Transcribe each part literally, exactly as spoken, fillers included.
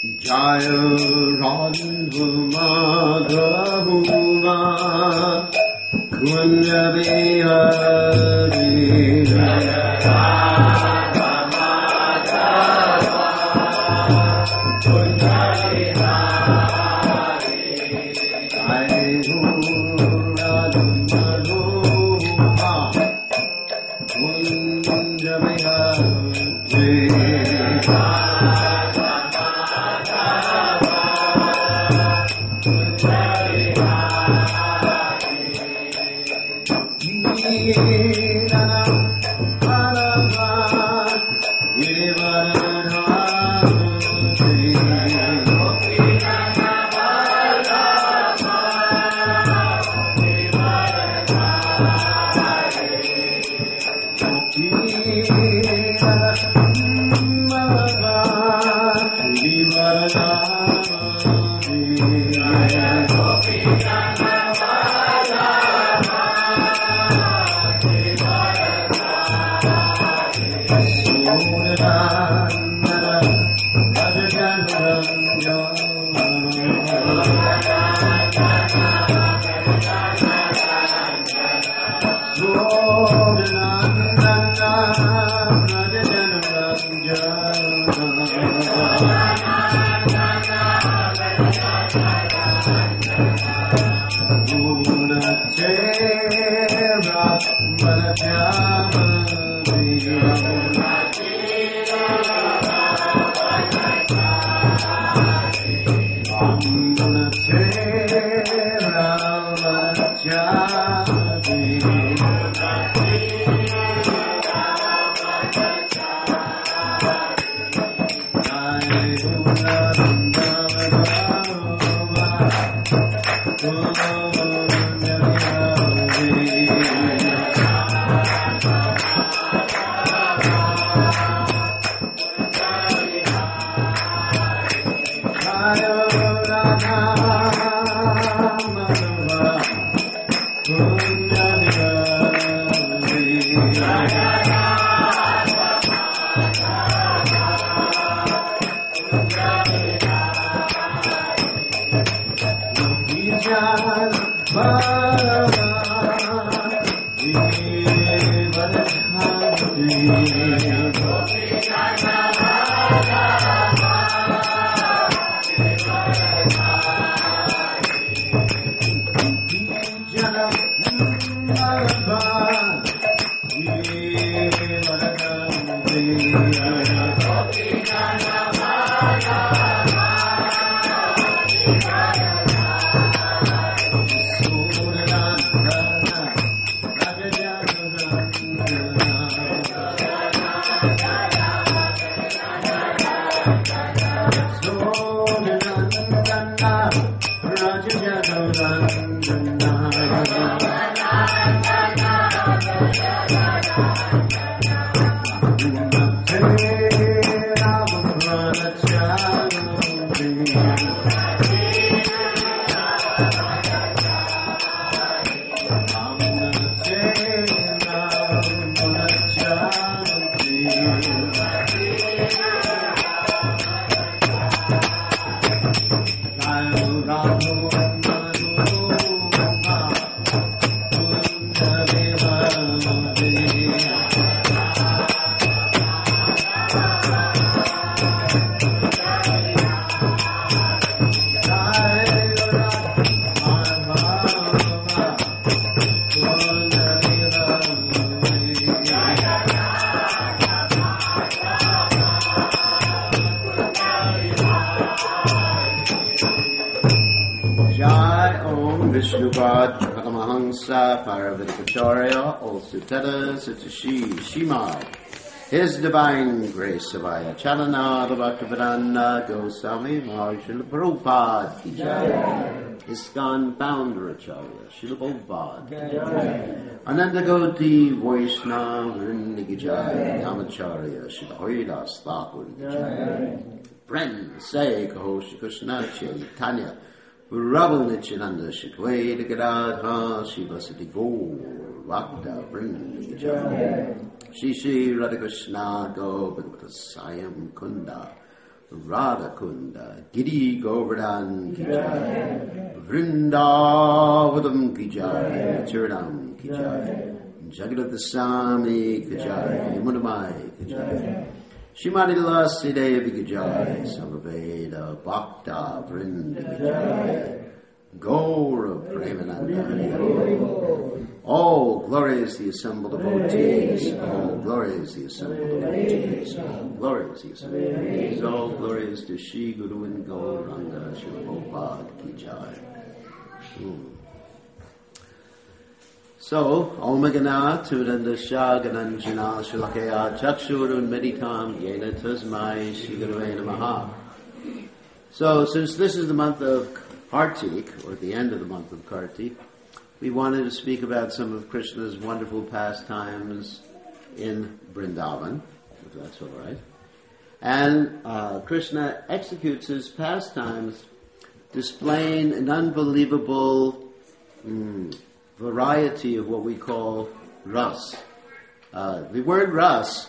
Jaya Radha Madhavuma Kunja Bihari Jaya Radha Madhavuma Kunja Bihari Jaya Radha Madhavuma Kunja Bihari Shimai, His Divine Grace Savaya Chalana Bhaktivedanta Goswami Srila Prabhupada Ki Jai, ISKCON Founder Acharya Srila Prabhupada, Ananda Gauti Vaishnava Vrinda Ki Jai, Namacharya Srila Haridas Thakur Ki Jai. Friends, say Kaho Shri Krishna Chaitanya Prabhu Nityananda Shikveda Gadadha Shivasati Gaur Bhakta Vrinda Jai, Shri Shri Radha Krishna Govardhana Sayam Kunda Radhakunda, Giri Govardhan ki jai, Vrindavadam ki jai, Charanam ki jai, Jagadata Swami ki jai, Yamunamai ki jai, Shrimati Tulsi Devi ki jai, Samaveda Bhakta Vrinda ki jai, Gaura Premananda. All glorious the assembled devotees, all glorious the assembled devotees, all glorious the assembled devotees, all glorious to Shri Guru and Gauranga, Shri Prabhupada ki jai. Hmm. So, Om Gana Tudandasha Gananjana Shilakaya Chakshurun Meditam Yena Tasmai Shri Gurave Namaha. So, since this is the month of Kartik, or the end of the month of Kartik, we wanted to speak about some of Krishna's wonderful pastimes in Vrindavan, if that's all right. And uh, Krishna executes his pastimes displaying an unbelievable mm, variety of what we call ras. Uh, the word ras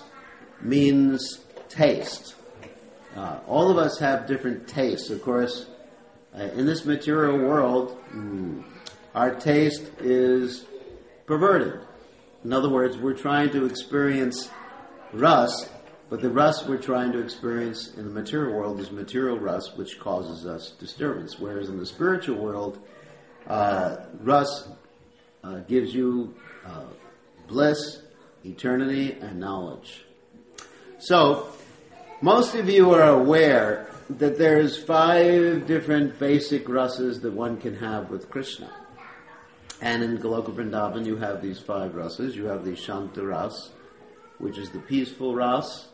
means taste. Uh, all of us have different tastes. Of course, uh, in this material world, mm, our taste is perverted. In other words, we're trying to experience ras, but the ras we're trying to experience in the material world is material ras, which causes us disturbance. Whereas in the spiritual world, uh, ras uh, gives you uh, bliss, eternity, and knowledge. So, most of you are aware that there's five different basic rasas that one can have with Krishna. And in Goloka Vrindavan, you have these five rasas. You have the Shanta ras, which is the peaceful ras,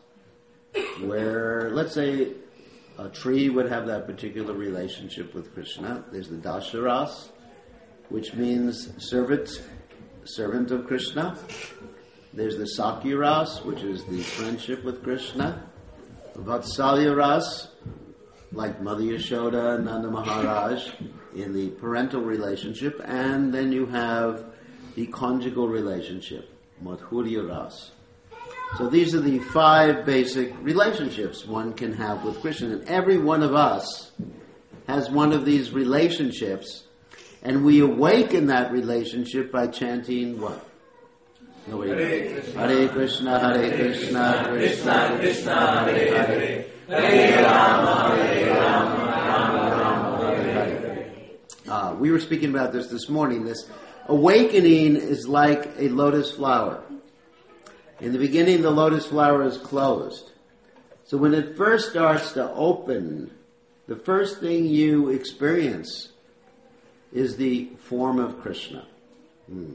where, let's say, a tree would have that particular relationship with Krishna. There's the Dasha ras, which means servant, servant of Krishna. There's the Sakya ras, which is the friendship with Krishna. Vatsalya ras, like Mother Yashoda and Nanda Maharaj, in the parental relationship. And then you have the conjugal relationship, Madhurya ras. So these are the five basic relationships one can have with Krishna. And every one of us has one of these relationships, and we awaken that relationship by chanting what? Nobody Hare Krishna, Hare Krishna, Hare Krishna, Krishna Krishna, Hare Hare, Hare Rama, Hare Rama, Rama Rama, Hare Hare. Uh, we were speaking about this this morning. This awakening is like a lotus flower. In the beginning, the lotus flower is closed. So when it first starts to open, the first thing you experience is the form of Krishna. Hmm.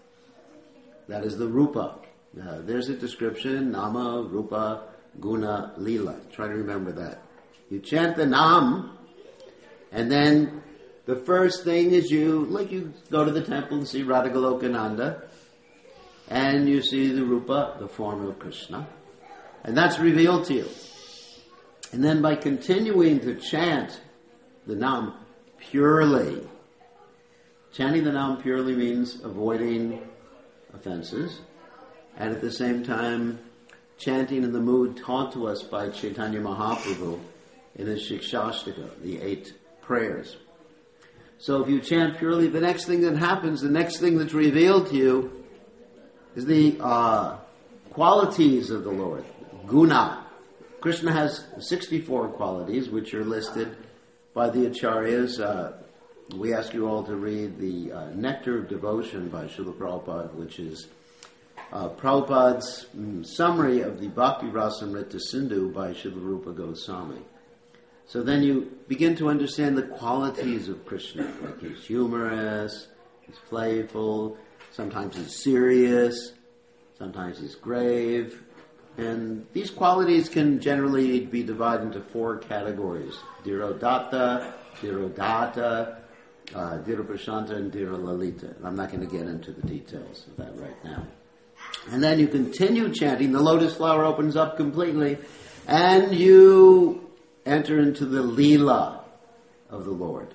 That is the Rupa. Uh, there's a description, Nama, Rupa, Guna, Lila. Try to remember that. You chant the Nam, and then the first thing is you, like you go to the temple and see Radha Golokananda, and you see the Rupa, the form of Krishna. And that's revealed to you. And then by continuing to chant the Nam purely, chanting the Nam purely means avoiding offenses, and at the same time chanting in the mood taught to us by Chaitanya Mahaprabhu in his Shikshashtaka, the eight prayers. So if you chant purely, the next thing that happens, the next thing that's revealed to you is the uh, qualities of the Lord. Guna. Krishna has sixty-four qualities, which are listed by the Acharyas. Uh, we ask you all to read the uh, Nectar of Devotion by Srila Prabhupada, which is uh, Prabhupada's mm, summary of the Bhakti Rasamrita Sindhu by Srila Rupa Goswami. So then you begin to understand the qualities of Krishna. Like he's humorous, he's playful, sometimes he's serious, sometimes he's grave. And these qualities can generally be divided into four categories. Dhirodatta, Dhirodata, uh, Dhiraprashanta, and Dhiralalita. And I'm not going to get into the details of that right now. And then you continue chanting, the lotus flower opens up completely, and you enter into the Leela of the Lord.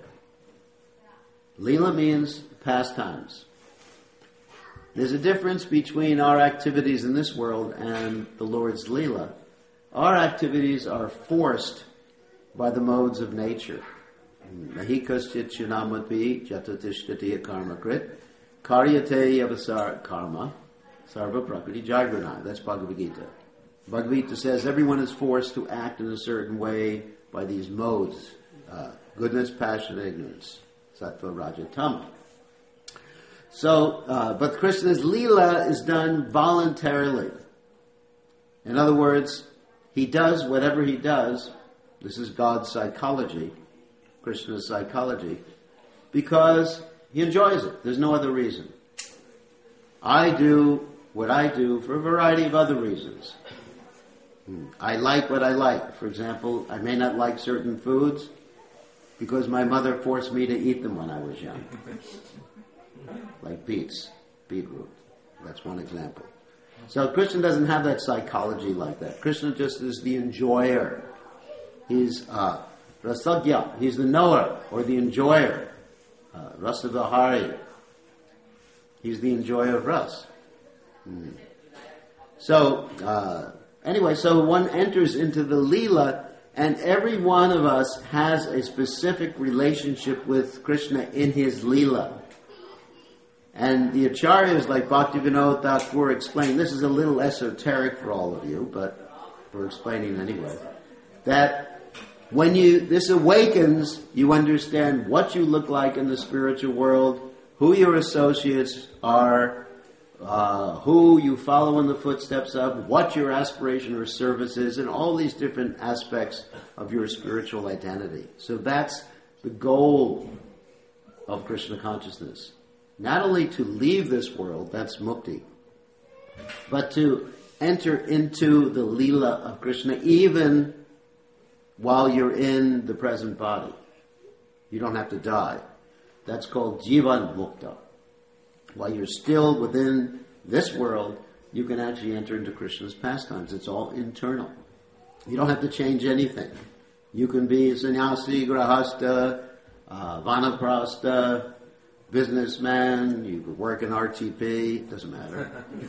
Leela means pastimes. There's a difference between our activities in this world and the Lord's Leela. Our activities are forced by the modes of nature. Nahi kaschit chinamatpi jatatishtati karma krit karyate avasar karma sarva prakriti jagrana. That's Bhagavad Gita. Bhagavad Gita says everyone is forced to act in a certain way by these modes. Uh, goodness, passion, ignorance. Sattva, Raja, Tama. So, uh, but Krishna's Leela is done voluntarily. In other words, he does whatever he does. This is God's psychology, Krishna's psychology, because he enjoys it. There's no other reason. I do what I do for a variety of other reasons. I like what I like. For example, I may not like certain foods because my mother forced me to eat them when I was young. Like beets, beetroot. That's one example. So Krishna doesn't have that psychology like that. Krishna just is the enjoyer. He's uh, rasagya. He's the knower or the enjoyer. Uh, Rasavihari. He's the enjoyer of ras. Hmm. So, uh, anyway, so one enters into the Leela, and every one of us has a specific relationship with Krishna in his Leela. And the Acharyas like Bhaktivinoda Thakur explain, this is a little esoteric for all of you, but we're explaining anyway, that when you this awakens, you understand what you look like in the spiritual world, who your associates are, uh, who you follow in the footsteps of, what your aspiration or service is, and all these different aspects of your spiritual identity. So that's the goal of Krishna consciousness. Not only to leave this world, that's mukti, but to enter into the Leela of Krishna even while you're in the present body. You don't have to die. That's called Jivan Mukta. While you're still within this world, you can actually enter into Krishna's pastimes. It's all internal. You don't have to change anything. You can be a sannyasi, grahasta, uh, vanaprastha, businessman, you could work in R T P, it doesn't matter.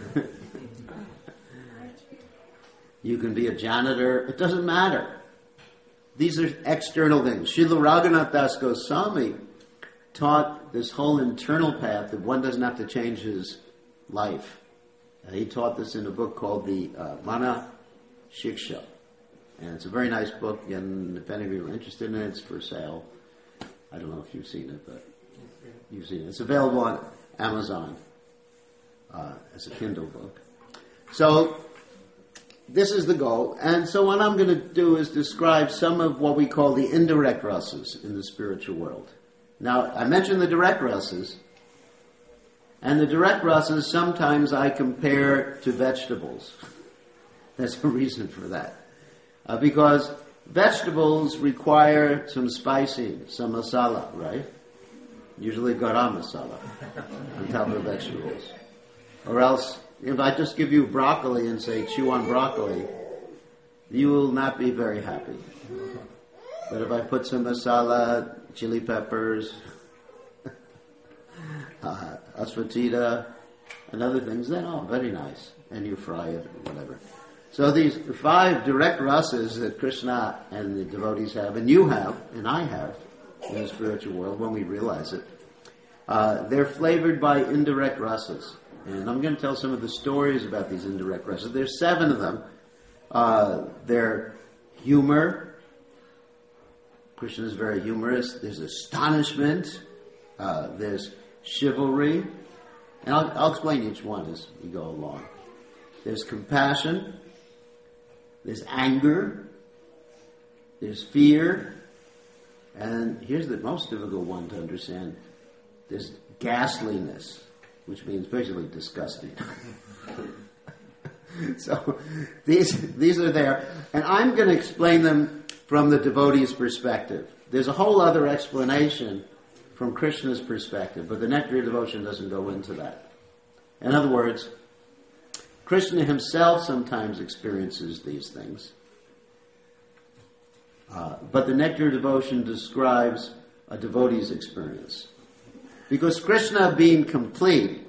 You can be a janitor, it doesn't matter. These are external things. Srila Raghunath Das Goswami taught this whole internal path that one doesn't have to change his life. Uh, he taught this in a book called the uh, Mana Shiksha. And it's a very nice book, and if any of you are interested in it, it's for sale. I don't know if you've seen it, but you've seen it. It's available on Amazon uh, as a Kindle book. So this is the goal. And so what I'm going to do is describe some of what we call the indirect rasas in the spiritual world. Now, I mentioned the direct rasas. And the direct rasas sometimes I compare to vegetables. There's a reason for that. Uh, because vegetables require some spicing, some masala, right? Usually garam masala on top of vegetables. Or else, if I just give you broccoli and say chew on broccoli, you will not be very happy. But if I put some masala, chili peppers, uh, aswatita, and other things, then oh, very nice. And you fry it or whatever. So these five direct rasas that Krishna and the devotees have, and you have, and I have, in the spiritual world, when we realize it, uh, they're flavored by indirect rasas. And I'm going to tell some of the stories about these indirect rasas. There's seven of them. Uh, they're humor. Krishna is very humorous. There's astonishment. Uh, there's chivalry. And I'll, I'll explain each one as we go along. There's compassion. There's anger. There's fear. And here's the most difficult one to understand. There's ghastliness, which means basically disgusting. So these these are there. And I'm going to explain them from the devotee's perspective. There's a whole other explanation from Krishna's perspective, but the Nectar of Devotion doesn't go into that. In other words, Krishna himself sometimes experiences these things. Uh, but the Nectar of Devotion describes a devotee's experience. Because Krishna being complete,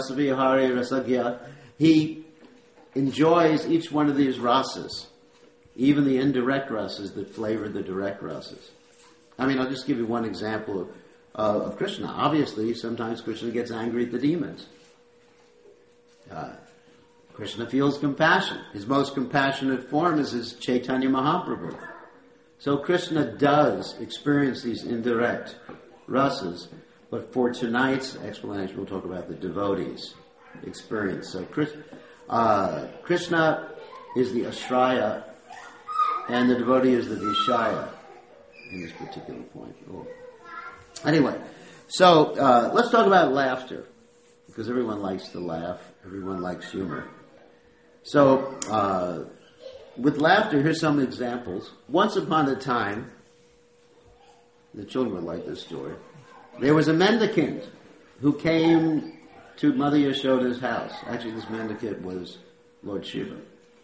Rasavihari, Rasagya, he enjoys each one of these rasas. even the indirect rasas that flavor the direct rasas. I mean, I'll just give you one example of, uh, of Krishna. Obviously, sometimes Krishna gets angry at the demons. Uh, Krishna feels compassion. His most compassionate form is his Chaitanya Mahaprabhu. So Krishna does experience these indirect rasas, but for tonight's explanation, we'll talk about the devotees' experience. So uh, Krishna is the Ashraya, and the devotee is the Vishaya in this particular point. Oh. Anyway, so uh, let's talk about laughter, because everyone likes to laugh. Everyone likes humor. So, uh, with laughter, here's some examples. Once upon a time, the children would like this story, there was a mendicant who came to Mother Yashoda's house. Actually, this mendicant was Lord Shiva.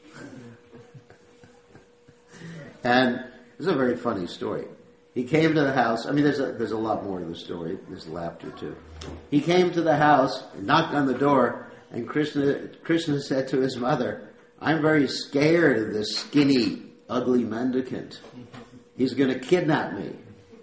And this is a very funny story. He came to the house. I mean, there's a, there's a lot more to the story. There's laughter, too. He came to the house, knocked on the door, and Krishna, Krishna said to his mother, I'm very scared of this skinny, ugly mendicant. He's going to kidnap me.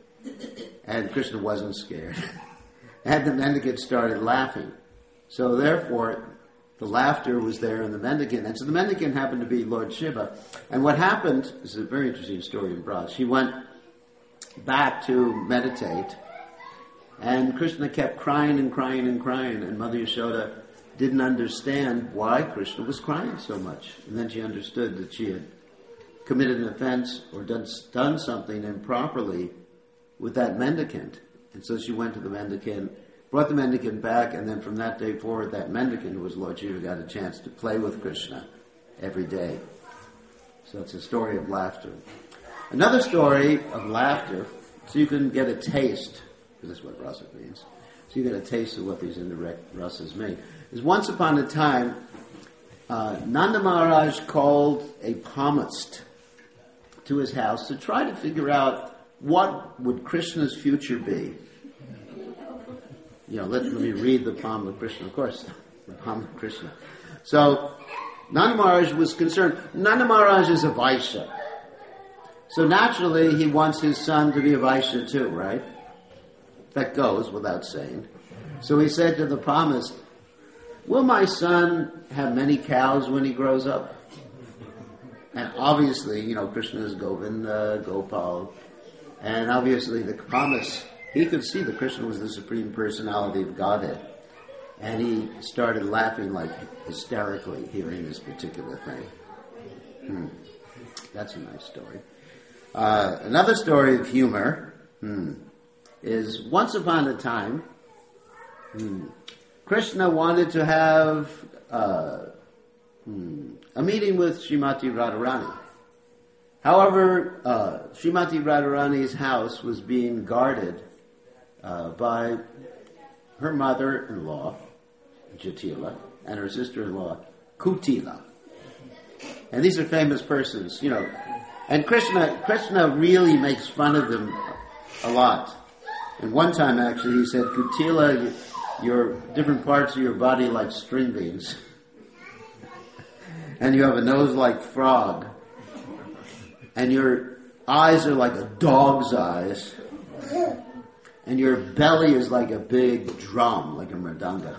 And Krishna wasn't scared. And the mendicant started laughing. So therefore, the laughter was there in the mendicant. And so the mendicant happened to be Lord Shiva. And what happened, this is a very interesting story in Braj, he went back to meditate, and Krishna kept crying and crying and crying, and Mother Yashoda didn't understand why Krishna was crying so much. And then she understood that she had committed an offense or done, done something improperly with that mendicant. And so she went to the mendicant, brought the mendicant back, and then from that day forward, that mendicant, who was Lord Shiva, got a chance to play with Krishna every day. So it's a story of laughter. Another story of laughter, so you can get a taste, because that's what rasa means, so you get a taste of what these indirect rasas mean, is once upon a time, uh, Nanda Maharaj called a palmist to his house to try to figure out what would Krishna's future be. You know, let, let me read the palm of Krishna, of course, the palm of Krishna. So, Nanda Maharaj was concerned. Nanda Maharaj is a Vaishya. So naturally, he wants his son to be a Vaishya too, right? That goes without saying. So he said to the palmist, will my son have many cows when he grows up? And obviously, you know, Krishna is Govinda, Gopal. And obviously the palmist, he could see that Krishna was the Supreme Personality of Godhead. And he started laughing like hysterically hearing this particular thing. Hmm. That's a nice story. Uh, another story of humor hmm, is once upon a time, hmm, Krishna wanted to have uh, hmm, a meeting with Srimati Radharani. However, uh, Srimati Radharani's house was being guarded uh, by her mother-in-law, Jatila, and her sister-in-law, Kutila. And these are famous persons, you know. And Krishna, Krishna really makes fun of them a lot. And one time, actually, he said, Kutila, your different parts of your body like string beans. And you have a nose like frog. And your eyes are like a dog's eyes. And your belly is like a big drum, like a mridanga.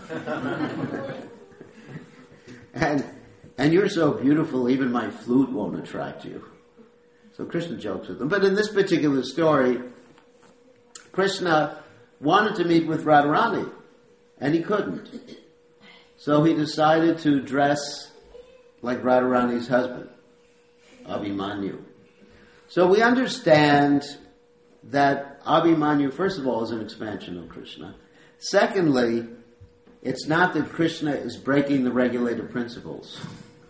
and and you're so beautiful, even my flute won't attract you. So Krishna jokes with them. But in this particular story, Krishna wanted to meet with Radharani, and he couldn't. So he decided to dress like Radharani's husband, Abhimanyu. So we understand that Abhimanyu, first of all, is an expansion of Krishna. Secondly, it's not that Krishna is breaking the regulated principles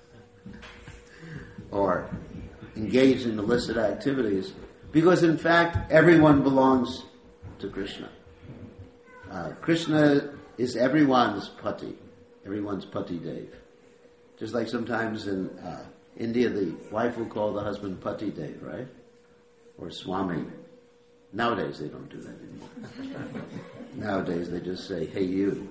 or engaged in illicit activities, because in fact everyone belongs to Krishna. Uh, Krishna is everyone's pati, everyone's pati dev. Just like sometimes in uh, India, the wife will call the husband pati dev, right? Or swami. Nowadays they don't do that anymore. Nowadays they just say, hey you.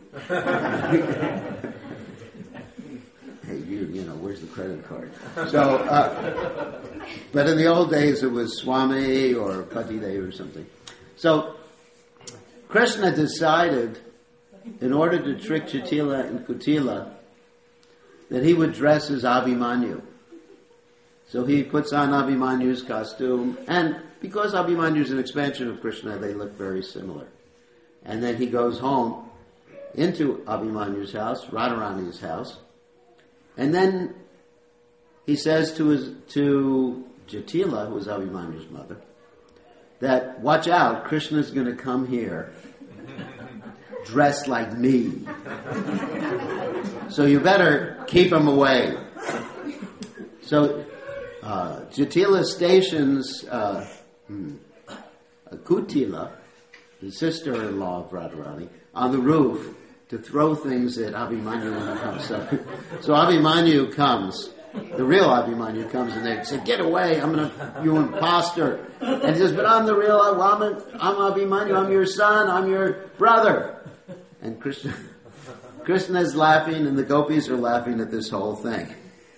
Hey you, you know, where's the credit card? So, uh, But in the old days it was Swami or Patidev or something. So Krishna decided, in order to trick Jatila and Kutila, that he would dress as Abhimanyu. So he puts on Abhimanyu's costume, and because Abhimanyu is an expansion of Krishna, they look very similar. And then he goes home into Abhimanyu's house, Radharani's house, and then he says to his to Jatila, who was Abhimanyu's mother, that watch out, Krishna's going to come here dressed like me. So you better keep him away. So uh, Jatila stations uh, hmm, Kutila, the sister-in-law of Radharani, on the roof to throw things at Abhimanyu when he comes. So, so Abhimanyu comes, the real Abhimanyu comes, and they say, "Get away! I'm gonna, you imposter!" And he says, "But I'm the real. I'm, a, I'm Abhimanyu. I'm your son. I'm your brother." And Krishna, Krishna is laughing, and the gopis are laughing at this whole thing.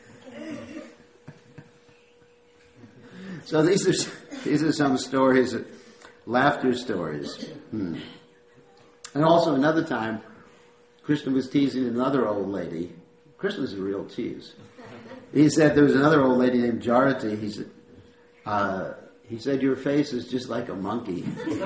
So these are these are some stories, laughter stories. Hmm. And also another time, Krishna was teasing another old lady. Krishna's a real tease. He said there was another old lady named Jarati. He said, uh, he said, "Your face is just like a monkey."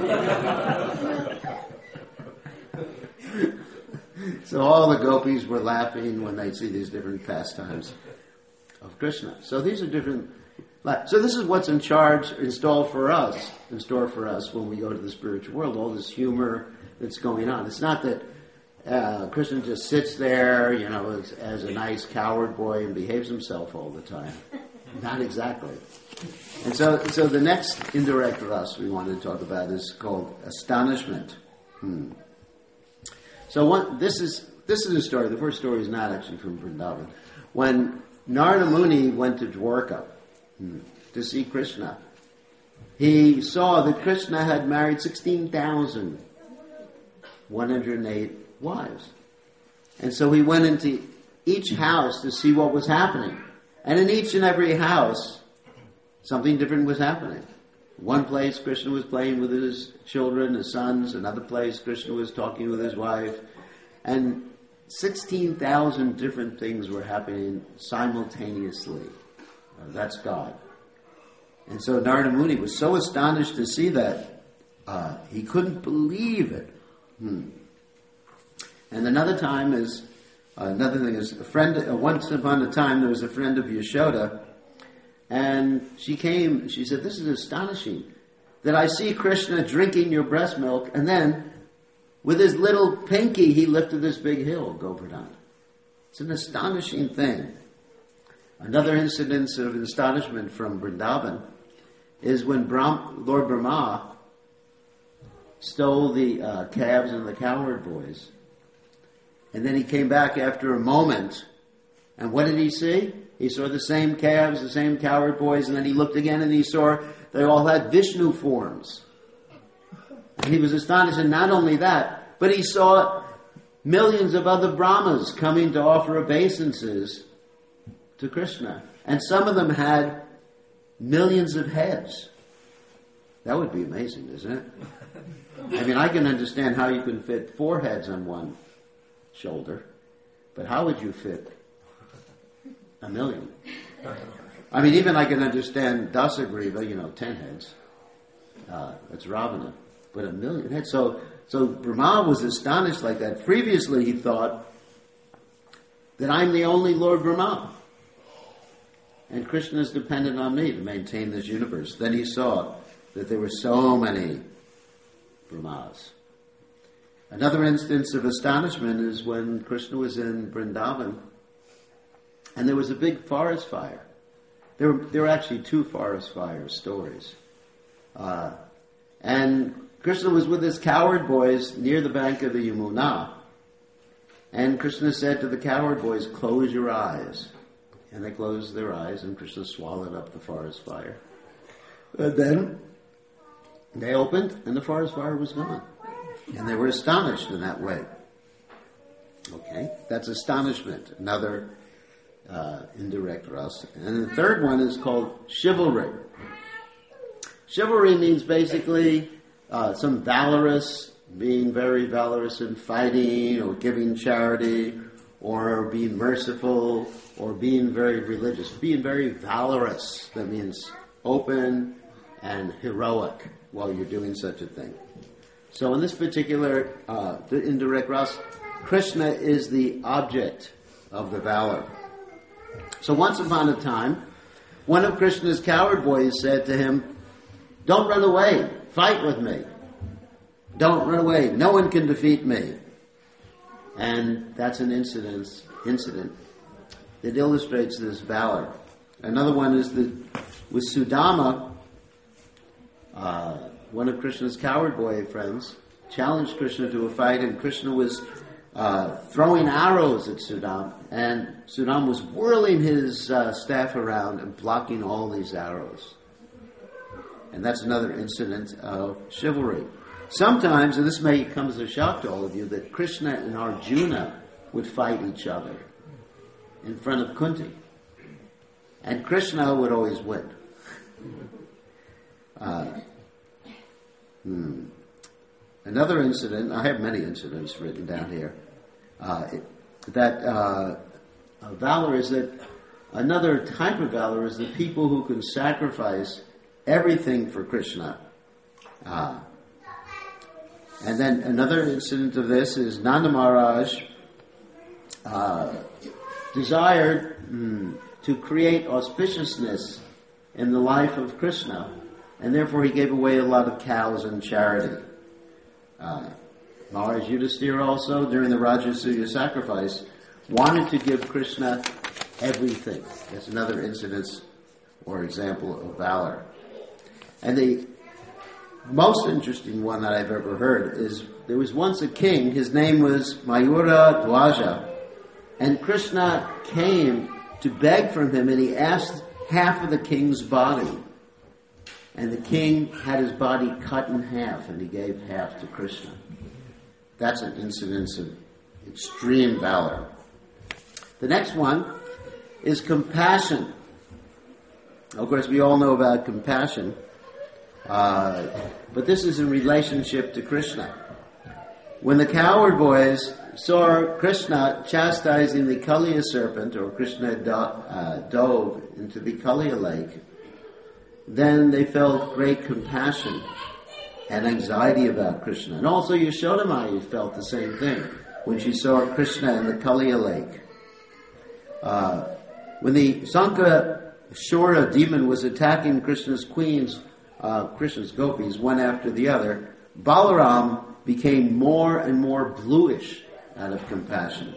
So all the gopis were laughing when they see these different pastimes of Krishna. So these are different. So this is what's in charge, installed for us, in store for us when we go to the spiritual world. All this humor that's going on. It's not that uh, Krishna just sits there, you know, as, as a nice coward boy and behaves himself all the time. Not exactly. And so, so the next indirect rasa we want to talk about is called astonishment. Hmm. So one, this is this is a story. The first story is not actually from Vrindavan. When Narada Muni went to Dwarka hmm, to see Krishna, he saw that Krishna had married sixteen thousand one hundred eight wives. And so he went into each house to see what was happening. And in each and every house, something different was happening. One place, Krishna was playing with his children, his sons. Another place, Krishna was talking with his wife. And sixteen thousand different things were happening simultaneously. Uh, that's God. And so Narada Muni was so astonished to see that, uh, he couldn't believe it. Hmm. And another time is, uh, another thing is, a friend, uh, once upon a time there was a friend of Yashoda, and she came, she said, "This is astonishing, that I see Krishna drinking your breast milk, and then with his little pinky he lifted this big hill, Govardhan." It's an astonishing thing. Another incident of astonishment from Vrindavan is when Brahm, Lord Brahma stole the uh, calves and the cowherd boys. And then he came back after a moment, and what did he see? He saw the same calves, the same cowherd boys, and then he looked again and he saw they all had Vishnu forms. And he was astonished, and not only that, but he saw millions of other Brahmas coming to offer obeisances to Krishna. And some of them had millions of heads. That would be amazing, isn't it? I mean, I can understand how you can fit four heads on one shoulder, but how would you fit a million? I mean, even I can understand Dasagriva, you know, ten heads. Uh, that's Ravana. But a million heads. So, so Brahma was astonished like that. Previously he thought that I'm the only Lord Brahma. And Krishna is dependent on me to maintain this universe. Then he saw that there were so many Brahmas. Another instance of astonishment is when Krishna was in Vrindavan and there was a big forest fire. There were, there were actually two forest fire stories. Uh, and Krishna was with his cowherd boys near the bank of the Yamuna. And Krishna said to the cowherd boys, "Close your eyes." And they closed their eyes, and Krishna swallowed up the forest fire. And then they opened, and the forest fire was gone. And they were astonished in that way. Okay, that's astonishment. Another uh, indirect rasa. And the third one is called chivalry. Chivalry means basically uh, some valorous, being very valorous in fighting or giving charity or being merciful or being very religious. Being very valorous, that means open and heroic while you're doing such a thing. So in this particular uh, the indirect rasa, Krishna is the object of the valor. So once upon a time, one of Krishna's coward boys said to him, "Don't run away, fight with me. Don't run away, no one can defeat me." And that's an incident, incident that illustrates this valor. Another one is that with Sudama, uh, one of Krishna's coward boy friends challenged Krishna to a fight, and Krishna was uh, throwing arrows at Sudama, and Sudama was whirling his uh, staff around and blocking all these arrows. And that's another incident of chivalry. Sometimes, and this may come as a shock to all of you, that Krishna and Arjuna would fight each other in front of Kunti. And Krishna would always win. Uh, hmm. Another incident, I have many incidents written down here, uh, it, that uh, uh, valor is that, another type of valor is the people who can sacrifice everything for Krishna. Uh, and then another incident of this is Nanda Maharaj uh, desired mm, to create auspiciousness in the life of Krishna, and therefore he gave away a lot of cows in charity. Uh, Maharaj Yudhisthira also, during the Rajasuya sacrifice, wanted to give Krishna everything. That's another incident or example of valor. And the most interesting one that I've ever heard is, there was once a king, his name was Mayura Dwaja, and Krishna came to beg from him, and he asked half of the king's body. And the king had his body cut in half, and he gave half to Krishna. That's an incidence of extreme valor. The next one is compassion. Of course, we all know about compassion, uh, but this is in relationship to Krishna. When the coward boys saw Krishna chastising the Kaliya serpent, or Krishna do, uh, dove into the Kaliya lake, then they felt great compassion and anxiety about Krishna. And also Yashodamaya felt the same thing when she saw Krishna in the Kaliya lake. Uh, when the Sankashura demon was attacking Krishna's queens, uh, Krishna's gopis, one after the other, Balaram became more and more bluish out of compassion.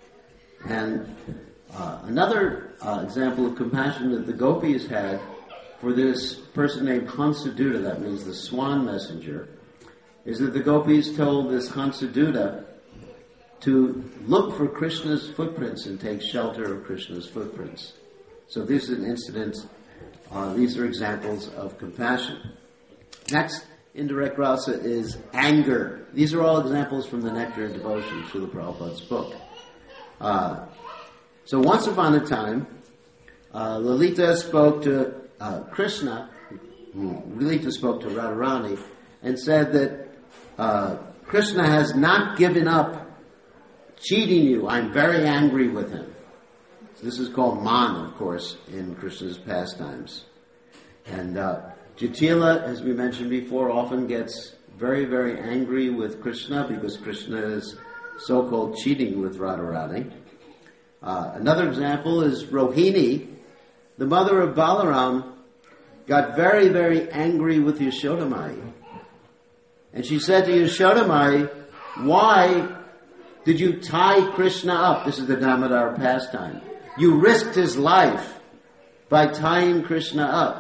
And uh, another uh, example of compassion that the gopis had for this person named Hansaduta, that means the swan messenger, is that the gopis told this Hansaduta to look for Krishna's footprints and take shelter of Krishna's footprints. So this is an incident, uh, these are examples of compassion. Next indirect rasa is anger. These are all examples from the Nectar of Devotion, Srila Prabhupada's book. Uh, so once upon a time, uh, Lalita spoke to Uh, Krishna, Lalita spoke to Radharani and said that uh, Krishna has not given up cheating you. I'm very angry with him. So this is called man, of course, in Krishna's pastimes. And uh, Jatila, as we mentioned before, often gets very, very angry with Krishna because Krishna is so-called cheating with Radharani. Uh, another example is Rohini, the mother of Balaram, got very, very angry with Yashodamaya. And she said to Yashodamaya, "Why did you tie Krishna up?" This is the Damodar pastime. "You risked his life by tying Krishna up.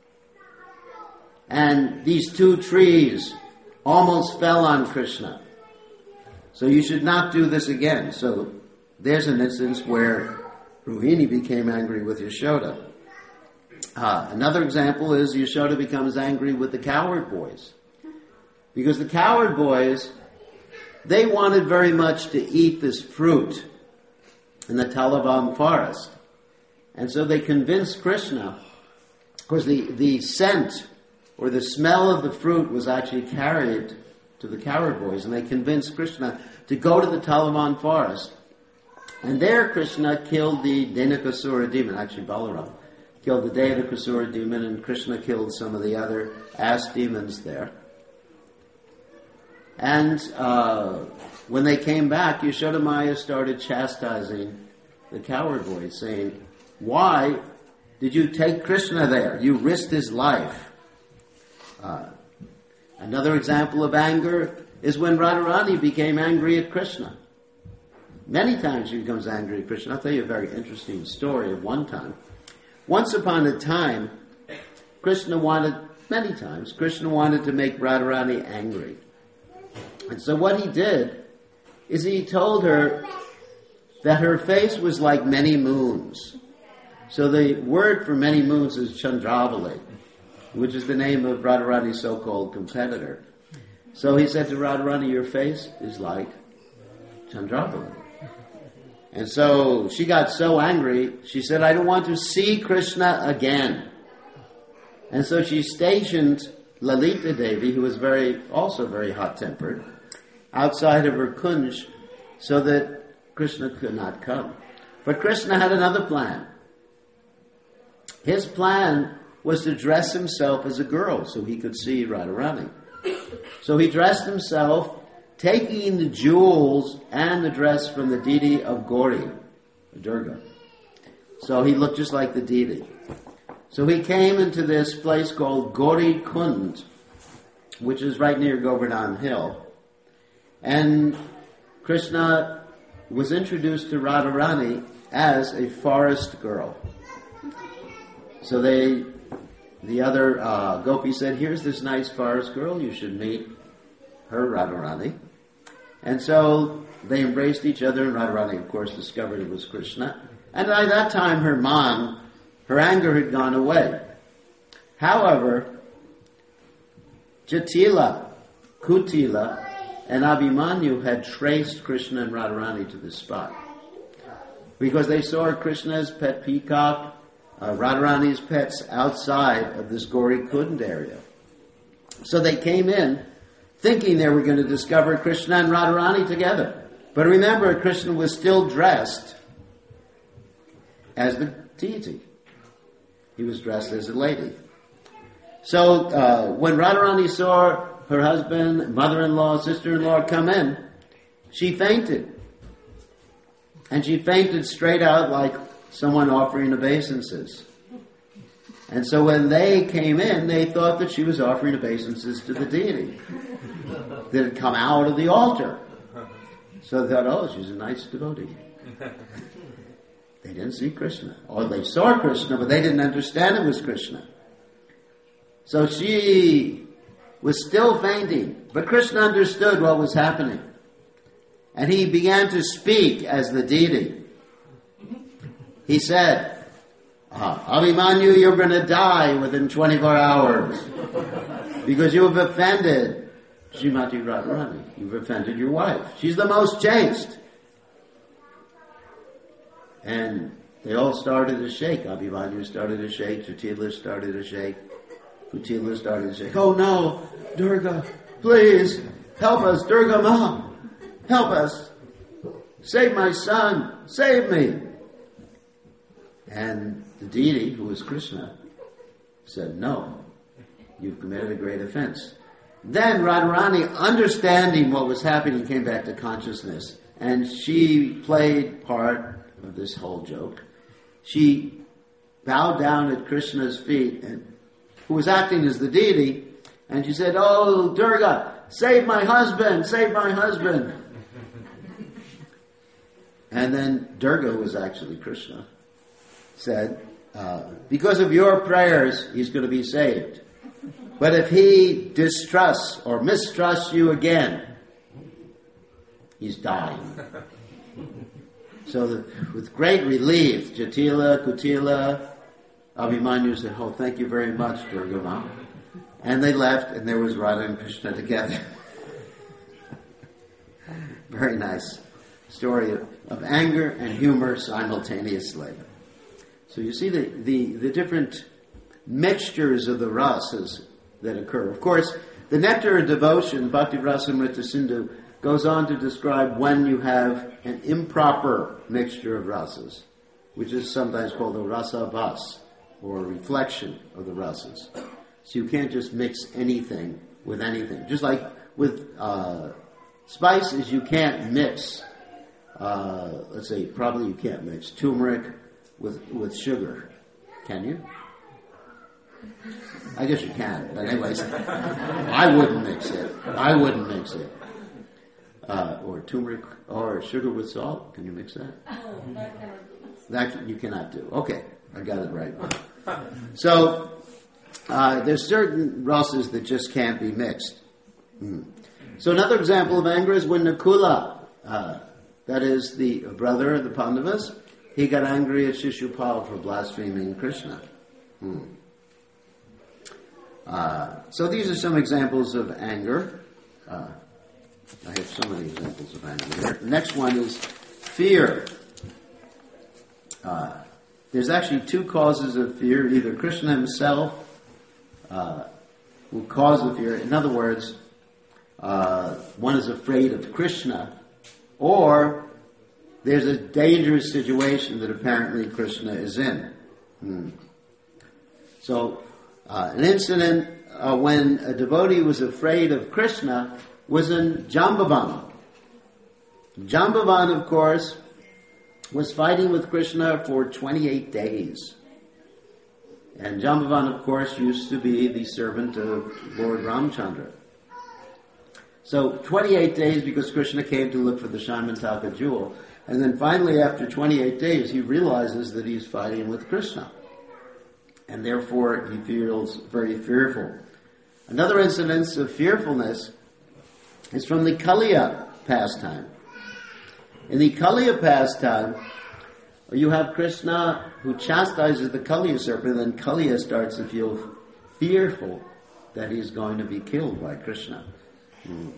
And these two trees almost fell on Krishna. So you should not do this again." So there's an instance where Rohini became angry with Yashoda. Uh, another example is Yashoda becomes angry with the coward boys. Because the coward boys, they wanted very much to eat this fruit in the Talavam forest. And so they convinced Krishna. Of course, the, the scent or the smell of the fruit was actually carried to the cowherd boys, and they convinced Krishna to go to the Talavan forest. And there Krishna killed the Denakasura demon, actually Balaram killed the Denakasura demon, and Krishna killed some of the other ass demons there. And uh, when they came back, Yashoda Maya started chastising the cowherd boys, saying, "Why did you take Krishna there? You risked his life." Uh, another example of anger is when Radharani became angry at Krishna. Many times she becomes angry at Krishna. I'll tell you a very interesting story of one time. Once upon a time, Krishna wanted, many times, Krishna wanted to make Radharani angry. And so what he did is he told her that her face was like many moons. So the word for many moons is Chandravali, which is the name of Radharani's so-called competitor. So he said to Radharani, "Your face is like Chandravali." And so she got so angry, she said, "I don't want to see Krishna again." And so she stationed Lalita Devi, who was very, also very hot-tempered, outside of her kunj so that Krishna could not come. But Krishna had another plan. His plan was to dress himself as a girl so he could see Radharani. So he dressed himself, taking the jewels and the dress from the deity of Gauri, Durga. So he looked just like the deity. So he came into this place called Gauri Kund, which is right near Govardhan Hill. And Krishna was introduced to Radharani as a forest girl. So they, the other uh, gopi said, "Here's this nice forest girl, you should meet her, Radharani." And so they embraced each other, and Radharani, of course, discovered it was Krishna. And by that time, her man, her anger had gone away. However, Jatila, Kutila, and Abhimanyu had traced Krishna and Radharani to this spot. Because they saw Krishna's pet peacock, uh, Radharani's pets outside of this Gauri Kund area. So they came in thinking they were going to discover Krishna and Radharani together. But remember, Krishna was still dressed as the deity. He was dressed as a lady. So uh, when Radharani saw her husband, mother-in-law, sister-in-law come in, she fainted. And she fainted straight out like someone offering obeisances. And so when they came in, they thought that she was offering obeisances to the deity that had come out of the altar. So they thought, "Oh, she's a nice devotee." They didn't see Krishna. Or they saw Krishna, but they didn't understand it was Krishna. So she was still fainting, but Krishna understood what was happening. And he began to speak as the deity. He said, ah, "Abhimanyu, you're going to die within twenty-four hours because you have offended Srimati Radharani. You've offended your wife. She's the most chaste." And they all started to shake. Abhimanyu started to shake. Jatila started to shake. Kutila started to shake. "Oh no, Durga, please help us, Durga Mom. Help us. Save my son. Save me." And the deity, who was Krishna, said, "No, you've committed a great offense." Then Radharani, understanding what was happening, came back to consciousness. And she played part of this whole joke. She bowed down at Krishna's feet, and who was acting as the deity, and she said, "Oh, Durga, save my husband, save my husband." And then Durga, who was actually Krishna, said, uh, "Because of your prayers, he's going to be saved. But if he distrusts or mistrusts you again, he's dying." So that with great relief, Jatila, Kutila, Abhimanyu said, "Oh, thank you very much, Durga Ma." And they left, and there was Radha and Krishna together. Very nice story of, of anger and humor simultaneously. So you see the, the, the different mixtures of the rasas that occur. Of course, the Nectar of Devotion, Bhakti Rasamrita Sindhu, goes on to describe when you have an improper mixture of rasas, which is sometimes called a rasa vas, or a reflection of the rasas. So you can't just mix anything with anything. Just like with uh, spices, you can't mix, uh, let's say, probably you can't mix turmeric with, with sugar. Can you? I guess you can, but anyways, I wouldn't mix it. I wouldn't mix it. Uh, or turmeric, or sugar with salt. Can you mix that? That you cannot do. Okay, I got it right. So, uh, there's certain rasas that just can't be mixed. Mm. So another example of anger is when Nakula, uh, that is the brother of the Pandavas, he got angry at Shishupal for blaspheming Krishna. Mm. Uh, so these are some examples of anger. Uh, I have so many examples of anger here. Next one is fear. Uh, there's actually two causes of fear. Either Krishna himself uh, will cause the fear. In other words, uh, one is afraid of Krishna, or there's a dangerous situation that apparently Krishna is in. Hmm. So, uh, an incident uh, when a devotee was afraid of Krishna was in Jambavan. Jambavan, of course, was fighting with Krishna for twenty-eight days. And Jambavan, of course, used to be the servant of Lord Ramchandra. So twenty-eight days because Krishna came to look for the Shamantaka jewel. And then finally, after twenty-eight days, he realizes that he's fighting with Krishna. And therefore, he feels very fearful. Another incidence of fearfulness is from the Kaliya pastime. In the Kaliya pastime, you have Krishna who chastises the Kaliya serpent, and then Kaliya starts to feel fearful that he's going to be killed by Krishna. Hmm.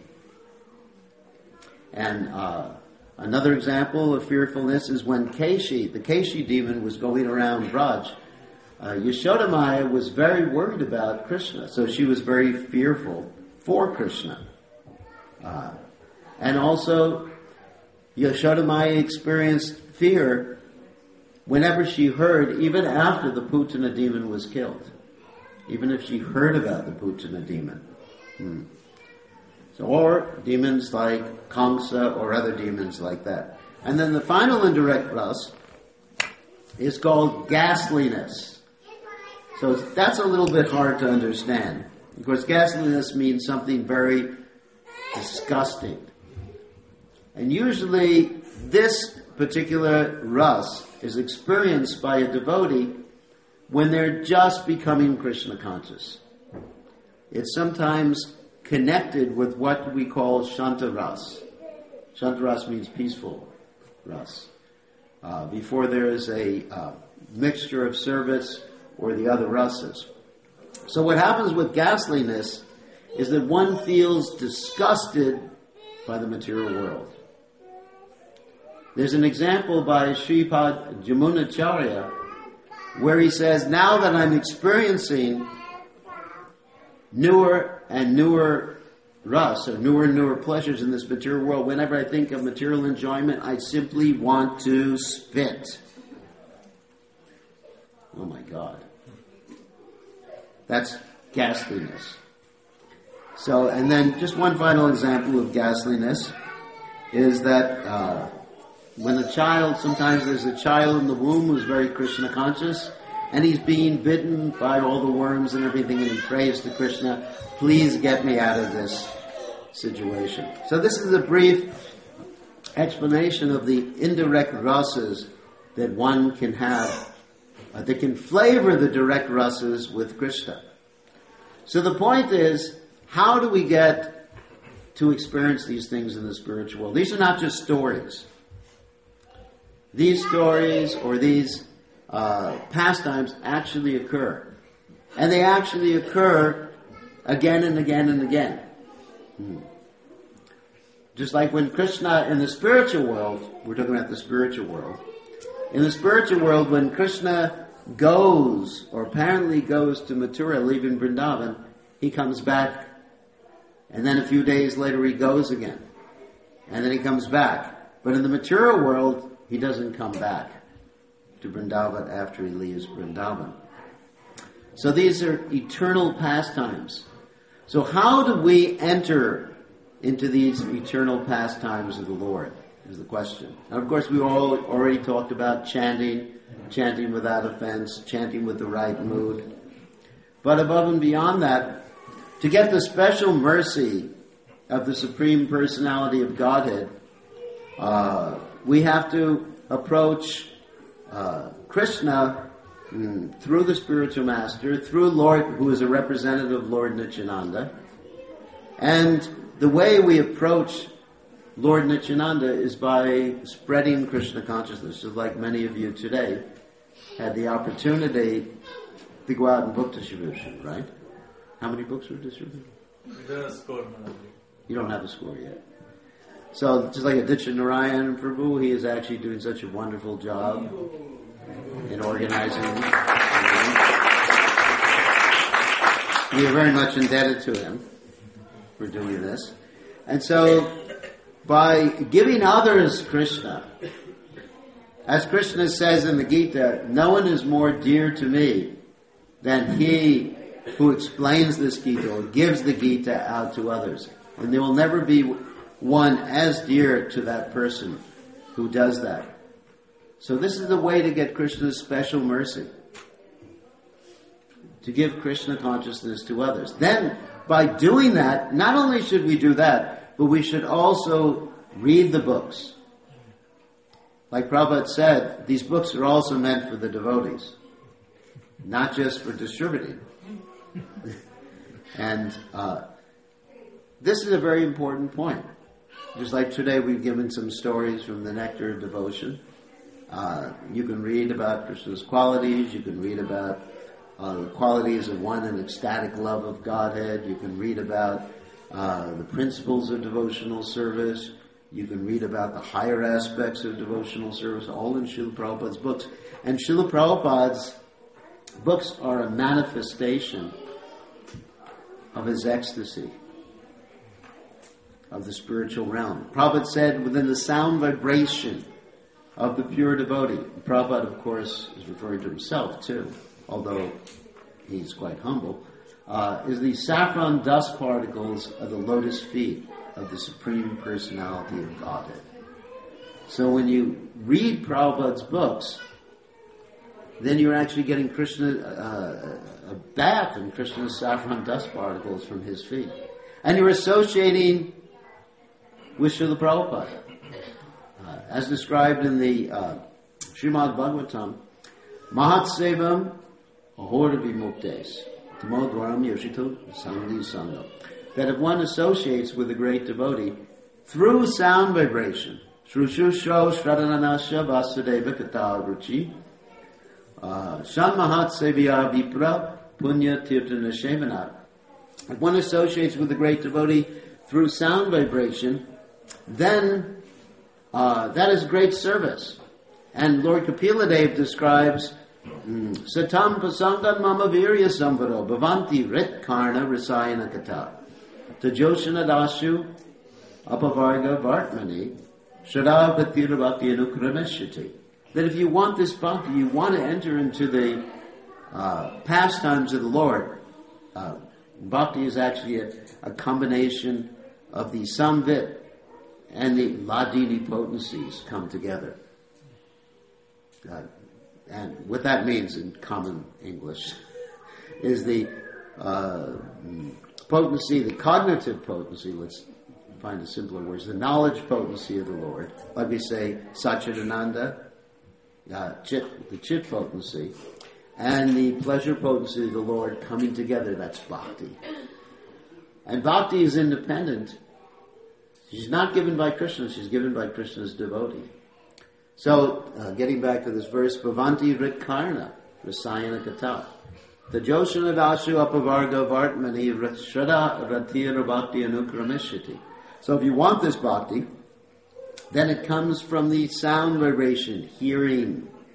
And uh, another example of fearfulness is when Keshi, the Keshi demon, was going around Braj. Uh, Yashoda Maya was very worried about Krishna, so she was very fearful for Krishna. Uh, and also, Yashoda Maya experienced fear whenever she heard, even after the Putana demon was killed. Even if she heard about the Putana demon. Hmm. So, or demons like Kamsa or other demons like that. And then the final indirect ras is called ghastliness. So that's a little bit hard to understand. Of course, ghastliness means something very disgusting. And usually this particular ras is experienced by a devotee when they're just becoming Krishna conscious. It's sometimes connected with what we call Shanta ras. Shanta ras means peaceful ras. Uh, before there is a uh, mixture of service or the other rasas. So what happens with ghastliness is that one feels disgusted by the material world. There's an example by Sripad Jamunacharya where he says, now that I'm experiencing newer and newer ras, or newer and newer pleasures in this material world, whenever I think of material enjoyment, I simply want to spit. Oh my God. That's ghastliness. So, and then just one final example of ghastliness is that uh, when the child, sometimes there's a child in the womb who's very Krishna conscious, and he's being bitten by all the worms and everything, and he prays to Krishna, please get me out of this situation. So this is a brief explanation of the indirect rasas that one can have, uh, that can flavor the direct rasas with Krishna. So the point is, how do we get to experience these things in the spiritual world? These are not just stories. These stories or these uh, pastimes actually occur. And they actually occur again and again and again. Hmm. Just like when Krishna in the spiritual world, we're talking about the spiritual world, In the spiritual world, when Krishna goes, or apparently goes to Mathura, leaving Vrindavan, he comes back. And then a few days later he goes again. And then he comes back. But in the material world, he doesn't come back to Vrindavan after he leaves Vrindavan. So these are eternal pastimes. So how do we enter into these eternal pastimes of the Lord, is the question. And of course we all already talked about chanting, chanting without offense, chanting with the right mood. But above and beyond that, to get the special mercy of the Supreme Personality of Godhead, uh, we have to approach uh, Krishna mm, through the spiritual master, through Lord, who is a representative of Lord Nityananda. And the way we approach Lord Nityananda is by spreading Krishna consciousness, just like many of you today had the opportunity to go out and book distribution, right? How many books were distributed? You don't have a score yet. So, just like Aditya Narayan Prabhu, he is actually doing such a wonderful job in organizing. We are very much indebted to him for doing this. And so, by giving others Krishna, as Krishna says in the Gita, no one is more dear to me than he who explains this Gita or gives the Gita out to others. And there will never be one as dear to that person who does that. So this is the way to get Krishna's special mercy. To give Krishna consciousness to others. Then, by doing that, not only should we do that, but we should also read the books. Like Prabhupada said, these books are also meant for the devotees, not just for distributing. And uh, this is a very important point. Just like today we've given some stories from the Nectar of Devotion. Uh, you can read about Krishna's qualities, you can read about uh, the qualities of one and ecstatic love of Godhead, you can read about uh, the principles of devotional service, you can read about the higher aspects of devotional service, all in Srila Prabhupada's books. And Srila Prabhupada's books are a manifestation of his ecstasy, of the spiritual realm. Prabhupada said, within the sound vibration of the pure devotee. Prabhupada, of course, is referring to himself too, although he's quite humble, uh, is the saffron dust particles of the lotus feet of the Supreme Personality of Godhead. So when you read Prabhupada's books, then you're actually getting Krishna, uh, a bath in Krishna's saffron dust particles from his feet. And you're associating with Srila Prabhupada. Uh, as described in the uh, Srimad Bhagavatam, Mahatsevam ahora vimuktes, tamodvaram yoshito sanghi sangha. That if one associates with a great devotee through sound vibration, Shrushusho Shradananasya Vasudeva Kata Ruchi, Shan Mahatsevya Vipra Punya Tirtana Shemanat. If one associates with a great devotee through sound vibration, then uh, that is great service. And Lord Kapila Dev describes Satam Pasangan Mama Virya Samvaro Bhavanti Rit Karna Rasayana Kata Tajoshana Dasu Apavarga Vartmani Shada Bhakti Anukranashati. That if you want this bhakti, you want to enter into the uh, pastimes of the Lord. Uh, bhakti is actually a, a combination of the samvit and the ladini potencies come together. Uh, and what that means in common English is the uh, potency, the cognitive potency, let's find a simpler word, the knowledge potency of the Lord. Like we say, Satchidananda, uh, chit, the chit potency, and the pleasure potency of the Lord coming together, that's bhakti. And bhakti is independent. She's not given by Krishna, she's given by Krishna's devotee. So, uh, getting back to this verse, Bhavanti Rit Karna, Rasayana Kata. Tajoshana Dasu Apavarga Vartmani Shraddha Ratira Bhakti Anukramishati. So if you want this bhakti, then it comes from the sound vibration, hearing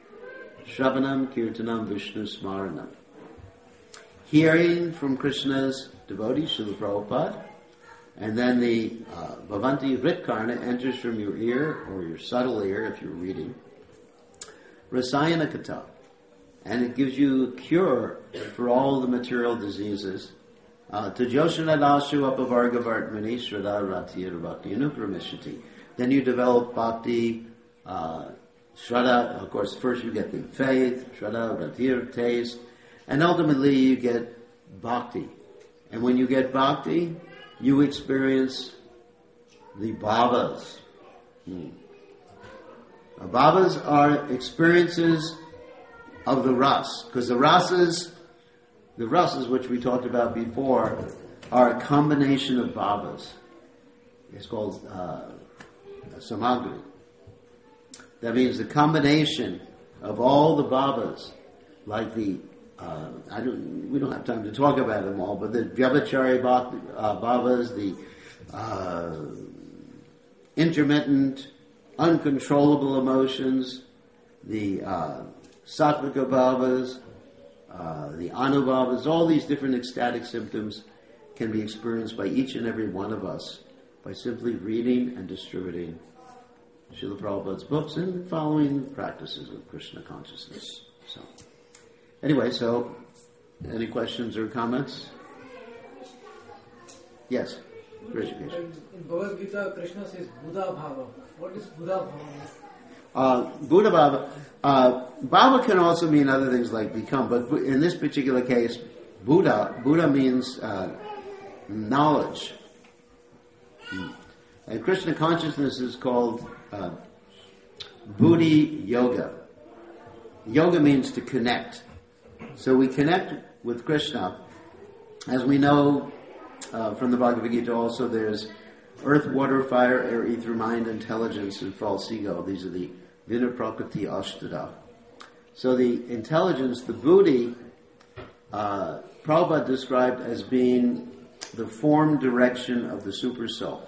Shravanam Kirtanam Vishnu Smaranam. Hearing from Krishna's devotee, Srila Prabhupada, and then the uh, Bhavanti Ritkarna enters from your ear, or your subtle ear if you're reading, Rasayana Kata, and it gives you a cure for all the material diseases. Tajoshana Dasu Apavarga Vartmani Shraddha Ratir Bhakti Anupramishati. Then you develop bhakti, uh, Shraddha, of course, first you get the faith, Shraddha, Ratir, taste, and ultimately you get bhakti. And when you get bhakti, you experience the bhavas. Hmm. Uh, bhavas are experiences of the ras, because the rasas, the rasas which we talked about before, are a combination of bhavas. It's called uh, samagri. That means the combination of all the bhavas, like the uh, I don't. We don't have time to talk about them all, but the vyabhachari uh, bhavas, the uh, intermittent, uncontrollable emotions, the uh, sattvika bhavas, uh, the anubhavas, all these different ecstatic symptoms can be experienced by each and every one of us by simply reading and distributing Srila Prabhupada's books and following the practices of Krishna consciousness. So, anyway, so any questions or comments? Yes, Krishna. In Bhagavad Gita, Krishna says Buddha Bhava. What is Buddha Bhava? Uh, Buddha Bhava. Uh, Bhava can also mean other things like become, but in this particular case, Buddha, Buddha means uh, knowledge. And Krishna consciousness is called uh, Buddhi Yoga. Yoga means to connect. So we connect with Krishna. As we know uh, from the Bhagavad Gita also, there's earth, water, fire, air, ether, mind, intelligence, and false ego. These are the Vinaprakriti Ashtada. So the intelligence, the Buddhi, uh, Prabhupada described as being the form direction of the super soul.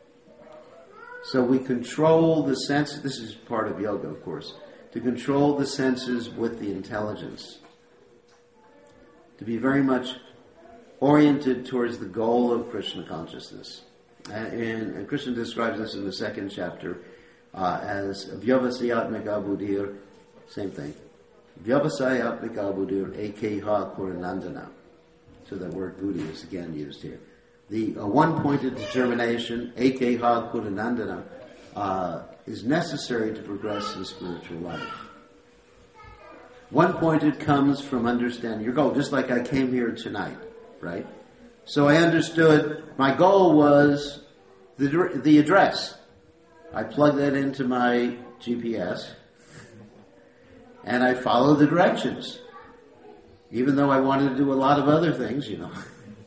So we control the senses, this is part of yoga, of course, to control the senses with the intelligence. To be very much oriented towards the goal of Krishna consciousness. And, and Krishna describes this in the second chapter uh, as Vyavasayatmika Buddhir, same thing. Vyavasayatmika Buddhir Ekeha Kuranandana. So that word Buddhi is again used here. The uh, one-pointed determination, Ekeha Kuranandana, uh, is necessary to progress in spiritual life. One-pointed comes from understanding your goal, just like I came here tonight, right? So I understood my goal was the, the address. I plugged that into my G P S and I followed the directions. Even though I wanted to do a lot of other things, you know.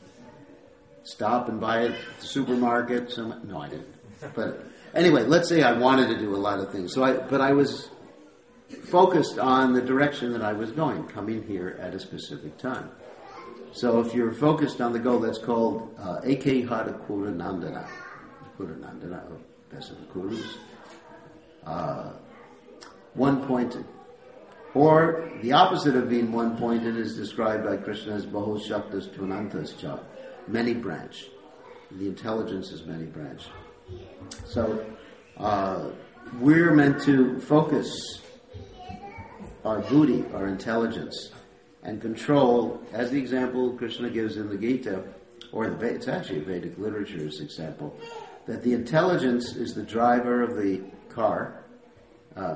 Stop and buy it at the supermarket. Some, no, I didn't. But anyway, let's say I wanted to do a lot of things. So I, but I was focused on the direction that I was going, coming here at a specific time. So if you're focused on the goal, that's called Ekehata Kuranandana. Kuranandana, or best of the Kurus. Uh, one-pointed. Or the opposite of being one-pointed is described by Krishna as Bahul Shaktas Tvanantas Cha, many branch. The intelligence is many branch. So uh, we're meant to focus our buddhi, our intelligence, and control, as the example Krishna gives in the Gita, or the, it's actually a Vedic literature's example, that the intelligence is the driver of the car, uh,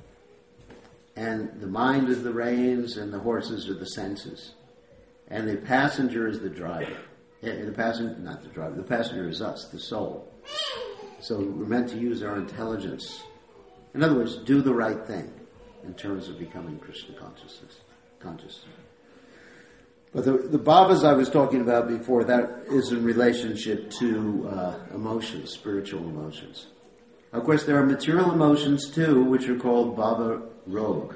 and the mind is the reins, and the horses are the senses, and the passenger is the driver. The passenger, not the driver, the passenger is us, the soul. So we're meant to use our intelligence. In other words, do the right thing in terms of becoming Krishna consciousness. Conscious. But the, the bhavas I was talking about before, that is in relationship to uh, emotions, spiritual emotions. Of course, there are material emotions too, which are called bhava rog.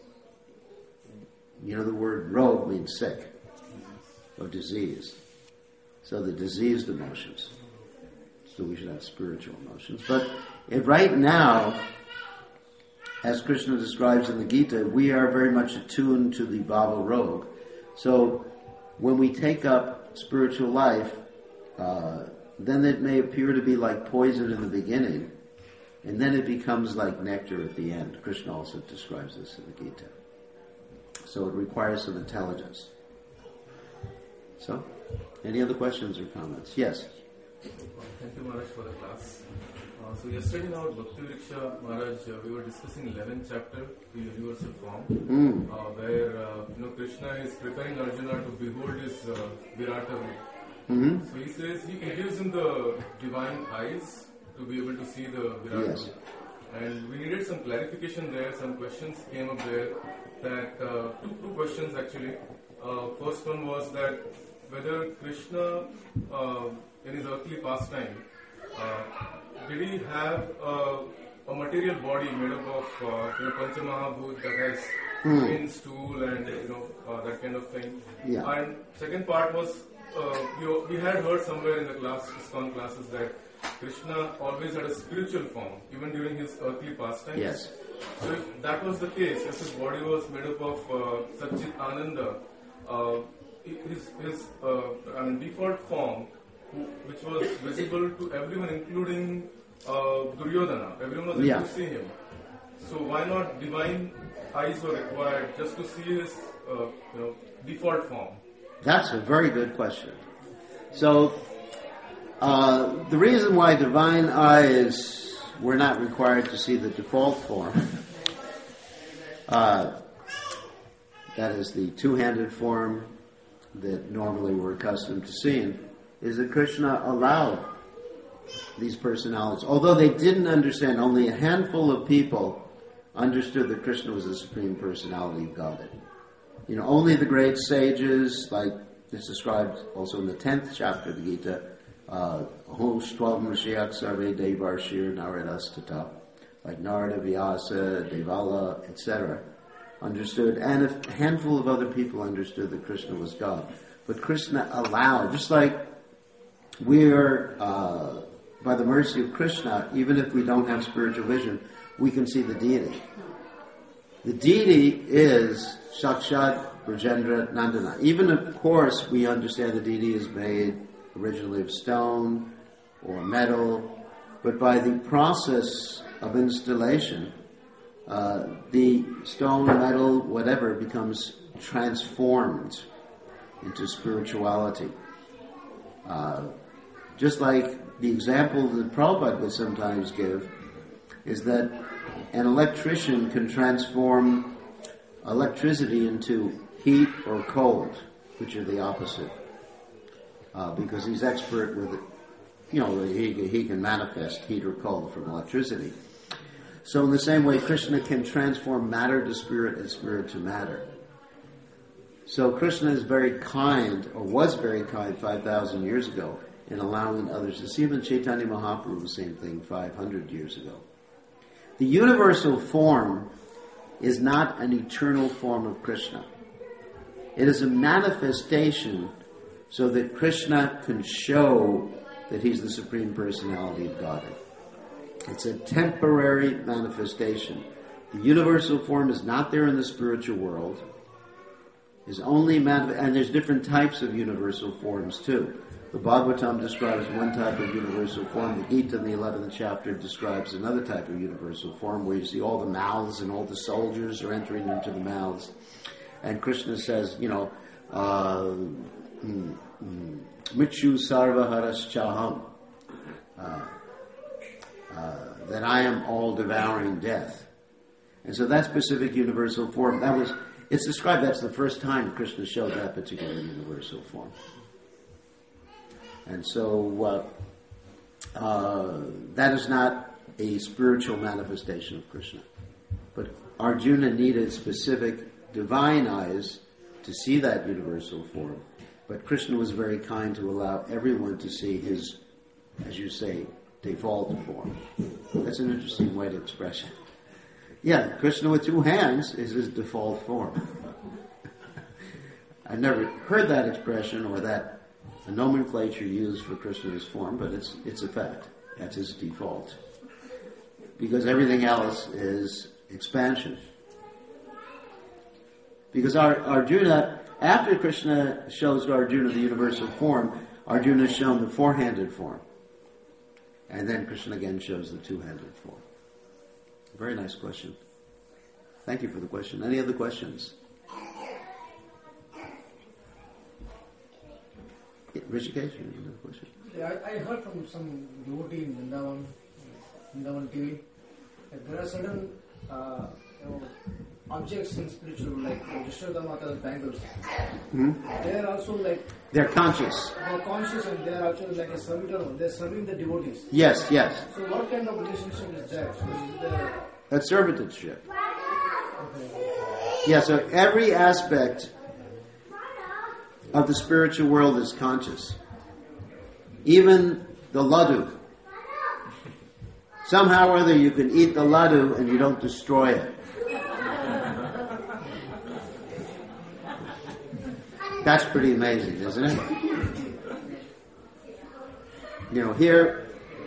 You know, the word rog means sick or disease. So the diseased emotions. So we should have spiritual emotions. But if right now, as Krishna describes in the Gita, we are very much attuned to the Bhava Roga. So when we take up spiritual life, uh, then it may appear to be like poison in the beginning, and then it becomes like nectar at the end. Krishna also describes this in the Gita. So it requires some intelligence. So, any other questions or comments? Yes? Thank you, Maharaj, for the class. Uh, so yesterday in our Bhakti Vriksha, Maharaj, uh, we were discussing eleventh chapter, the universal form, Mm. uh, where uh, you know Krishna is preparing Arjuna to behold his uh, Virata roop. Mm-hmm. So he says he gives him the divine eyes to be able to see the Virata Yes. roop. And we needed some clarification there. Some questions came up there. That uh, two two questions actually. Uh, first one was that whether Krishna, uh, in his earthly pastime, uh, did he have uh, a material body made up of uh, you know, Panchamahabhut that has Hmm. skin, stool, and you know uh, that kind of thing? Yeah. And second part was uh, you, we had heard somewhere in the class, ISKCON classes, that Krishna always had a spiritual form, even during his earthly pastimes. Yes. So if that was the case, if his body was made up of uh, Satchit Ananda, uh, his, his uh, I mean, default form, who, which was visible to everyone, including uh, Duryodhana, everyone was able Yeah. to see him. So why not divine eyes were required just to see his uh, you know, default form? That's a very good question. So, uh, the reason why divine eyes were not required to see the default form, uh, that is the two-handed form that normally we're accustomed to seeing, is that Krishna allowed these personalities. Although they didn't understand, only a handful of people understood that Krishna was the Supreme Personality of Godhead. You know, only the great sages, like it's described also in the tenth chapter of the Gita, uh, Twelve Mashiach Sarve Devarshir Naradastata, like Narada, Vyasa, Devala, et cetera, understood, and a handful of other people understood that Krishna was God. But Krishna allowed, just like we are, uh, by the mercy of Krishna, even if we don't have spiritual vision, we can see the deity. The deity is Sakshat Brajendra Nandana. Even, of course, we understand the deity is made originally of stone or metal, but by the process of installation, uh, the stone, metal, whatever, becomes transformed into spirituality. Uh, just like the example that Prabhupada would sometimes give is that an electrician can transform electricity into heat or cold, which are the opposite, uh, because he's expert with it. You know, he, he can manifest heat or cold from electricity. So in the same way, Krishna can transform matter to spirit and spirit to matter. So Krishna is very kind, or was very kind five thousand years ago, in allowing others to see him. And Chaitanya Mahaprabhu, the same thing five hundred years ago. The universal form is not an eternal form of Krishna. It is a manifestation so that Krishna can show that he's the Supreme Personality of Godhead. It's a temporary manifestation. The universal form is not there in the spiritual world. Is only manif- and there's different types of universal forms too. The Bhagavatam describes one type of universal form. The Gita in the eleventh chapter describes another type of universal form where you see all the mouths and all the soldiers are entering into the mouths. And Krishna says, you know, uh, mm, mm, Mrityu sarva haraschaham, uh, uh, that I am all devouring death. And so that specific universal form, that was, it's described, that's the first time Krishna showed that particular universal form. And so uh, uh, that is not a spiritual manifestation of Krishna. But Arjuna needed specific divine eyes to see that universal form. But Krishna was very kind to allow everyone to see his, as you say, default form. That's an interesting way to express it. Yeah, Krishna with two hands is his default form. I've never heard that expression or that a nomenclature used for Krishna's form, but it's it's a fact. That's his default. Because everything else is expansion. Because our, Arjuna, after Krishna shows Arjuna the universal form, Arjuna is shown the four-handed form. And then Krishna again shows the two-handed form. Very nice question. Thank you for the question. Any other questions? Rishikesh, you have a question? Yeah, I, I heard from some devotee in Vrindavan, Vrindavan T V, that there are certain uh, you know, objects in spiritual, like Yashoda Mata's bangles. Hmm? They are also like, They're conscious. they are conscious and they are actually like a servitor. They are serving the devotees. Yes, yes. So what kind of relationship is that? So is there, That's servitorship. okay. Yeah, so every aspect of the spiritual world is conscious. Even the laddu. Somehow or other you can eat the laddu and you don't destroy it. That's pretty amazing, isn't it? You know, here,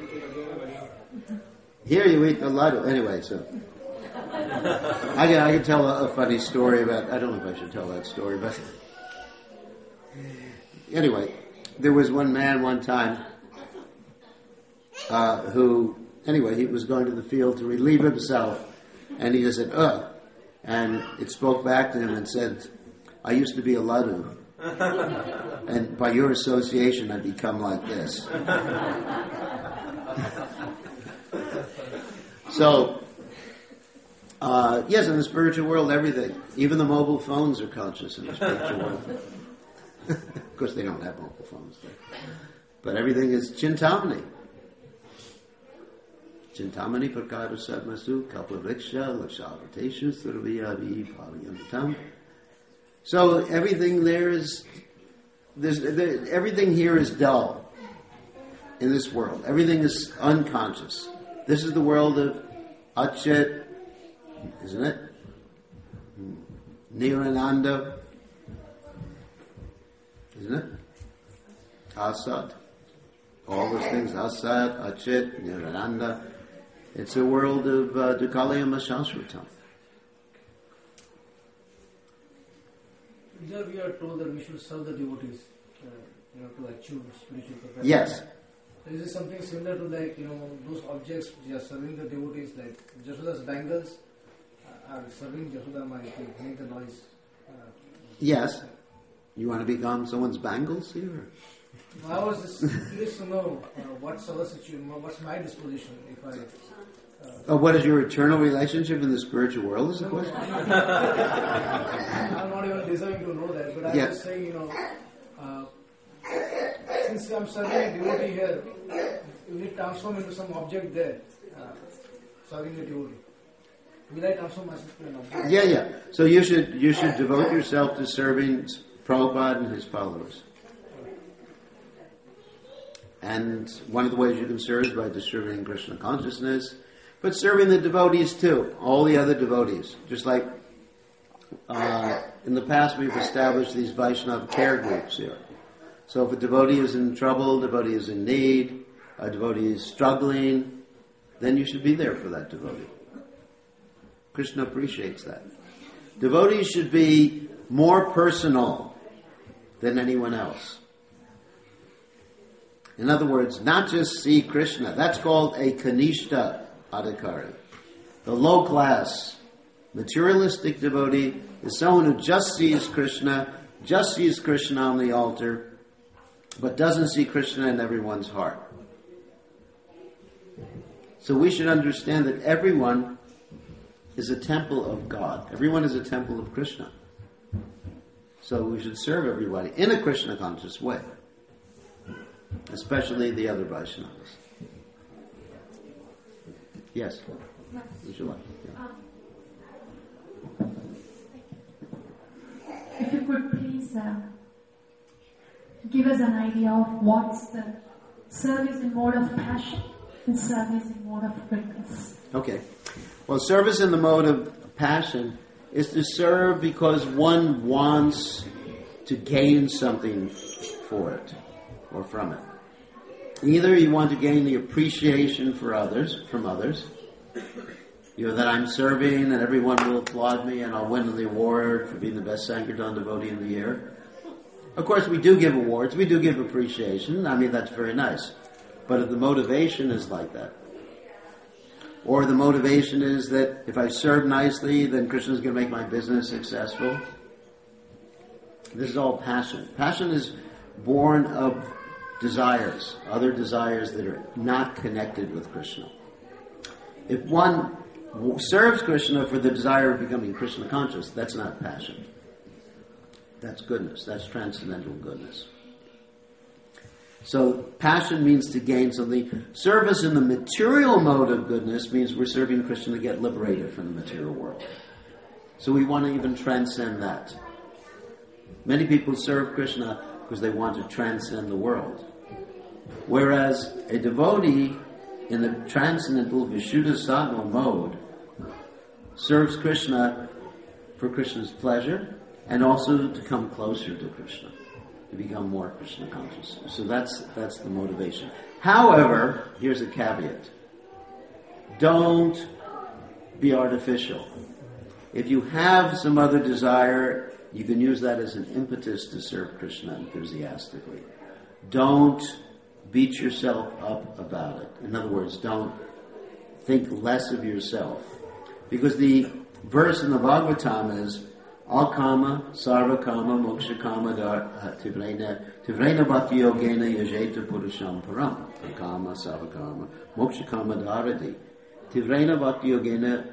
here you eat the laddu. Anyway, so I can, I can tell a, a funny story about, I don't know if I should tell that story, but anyway, there was one man one time uh, who, anyway, he was going to the field to relieve himself, and he just said, ugh, and it spoke back to him and said, I used to be a laddu, and by your association I've become like this. So, uh, yes, in the spiritual world, everything, even the mobile phones are conscious in the spiritual world. Of course, they don't have mobile phones there. But everything is Chintamani. Chintamani prakara sadmasu kalpavriksha lakshavateshu surviyavi pavyantam. So everything there is, there's, there, everything here is dull in this world. Everything is unconscious. This is the world of Achyut, isn't it? Nirananda, isn't it? Asad. All those things, Asad, Achyut, Nirananda. It's a world of uh, Dukalayama Shashvatam. Here we are told that we should serve the devotees, uh, you know, to achieve spiritual perfection. Yes. So is it something similar to like, you know, those objects which are serving the devotees, like Jashoda's bangles uh, are serving Jashoda Mai to make the noise? Uh, Yes. You want to become someone's bangles here? I was just curious to know uh, what's our situation, what's my disposition if I... Uh, Oh, what is your eternal relationship in the spiritual world is the question? I'm not even deserving to know that, but I'm Yeah. just saying, you know, uh, since I'm serving a devotee here, will it transform into some object there, uh, serving a devotee? Will I transform myself to an object? Yeah, yeah. So you should you should devote yourself to serving Prabhupada and his followers. And one of the ways you can serve is by distributing Krishna consciousness, but serving the devotees too, all the other devotees. Just like uh, in the past we've established these Vaishnava care groups here. So if a devotee is in trouble, a devotee is in need, a devotee is struggling, then you should be there for that devotee. Krishna appreciates that. Devotees should be more personal than anyone else. In other words, not just see Krishna. That's called a Kanishta Adhikari. The low class, materialistic devotee is someone who just sees Krishna, just sees Krishna on the altar, but doesn't see Krishna in everyone's heart. So we should understand that everyone is a temple of God. Everyone is a temple of Krishna. So we should serve everybody in a Krishna conscious way. Especially the other Vaishnavas. Yes? Would you like? Yeah. If you could please uh, give us an idea of what's the service in mode of passion and service in mode of quickness. Okay. Well, service in the mode of passion is to serve because one wants to gain something for it or from it. Either you want to gain the appreciation for others, from others, You know, that I'm serving and everyone will applaud me and I'll win the award for being the best Sankirtan devotee of the year. Of course, we do give awards, we do give appreciation. I mean, that's very nice. But if the motivation is like that, or the motivation is that if I serve nicely, then Krishna's going to make my business successful. This is all passion. Passion is born of desires, other desires that are not connected with Krishna. If one serves Krishna for the desire of becoming Krishna conscious, that's not passion. That's goodness. That's transcendental goodness. So passion means to gain something. Service in the material mode of goodness means we're serving Krishna to get liberated from the material world. So we want to even transcend that. Many people serve Krishna because they want to transcend the world. Whereas a devotee in the transcendental Vishuddha Sattva mode serves Krishna for Krishna's pleasure and also to come closer to Krishna, to become more Krishna conscious. So that's that's the motivation. However, here's a caveat. Don't be artificial. If you have some other desire, you can use that as an impetus to serve Krishna enthusiastically. Don't beat yourself up about it. In other words, don't think less of yourself. Because the verse in the Bhagavatam is Akama, Sarva Kama, Moksha Kama, Tivrena, Tivrena Bhakti Yogena Yajeta Purusham Param. Akama, Sarva Kama, Moksha Kama Dharati. Tivrena Bhakti Yogena.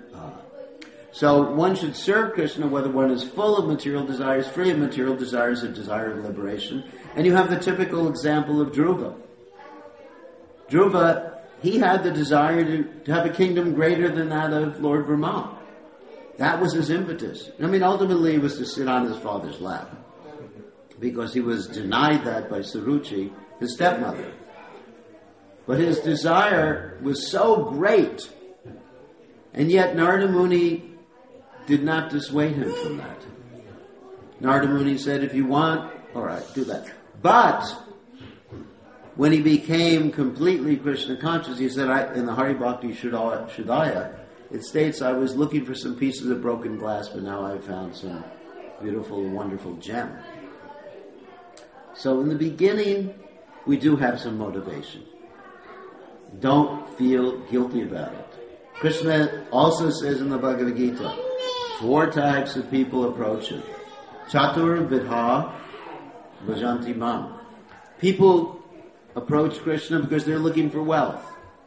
So one should serve Krishna whether one is full of material desires, free of material desires, or desire of liberation. And you have the typical example of Dhruva. Dhruva, he had the desire to, to have a kingdom greater than that of Lord Brahma. That was his impetus. I mean, ultimately it was to sit on his father's lap. Because he was denied that by Saruchi, his stepmother. But his desire was so great. And yet Narada Muni did not dissuade him from that. Narada Muni said, if you want, alright, do that. But when he became completely Krishna conscious, he said, I, in the Hari Bhakti Shuddhaya, it states, I was looking for some pieces of broken glass, but now I've found some beautiful and wonderful gem. So in the beginning, we do have some motivation. Don't feel guilty about it. Krishna also says in the Bhagavad Gita, four types of people approach him. Chatur vidha bhajanti mam. People approach Krishna because they're looking for wealth.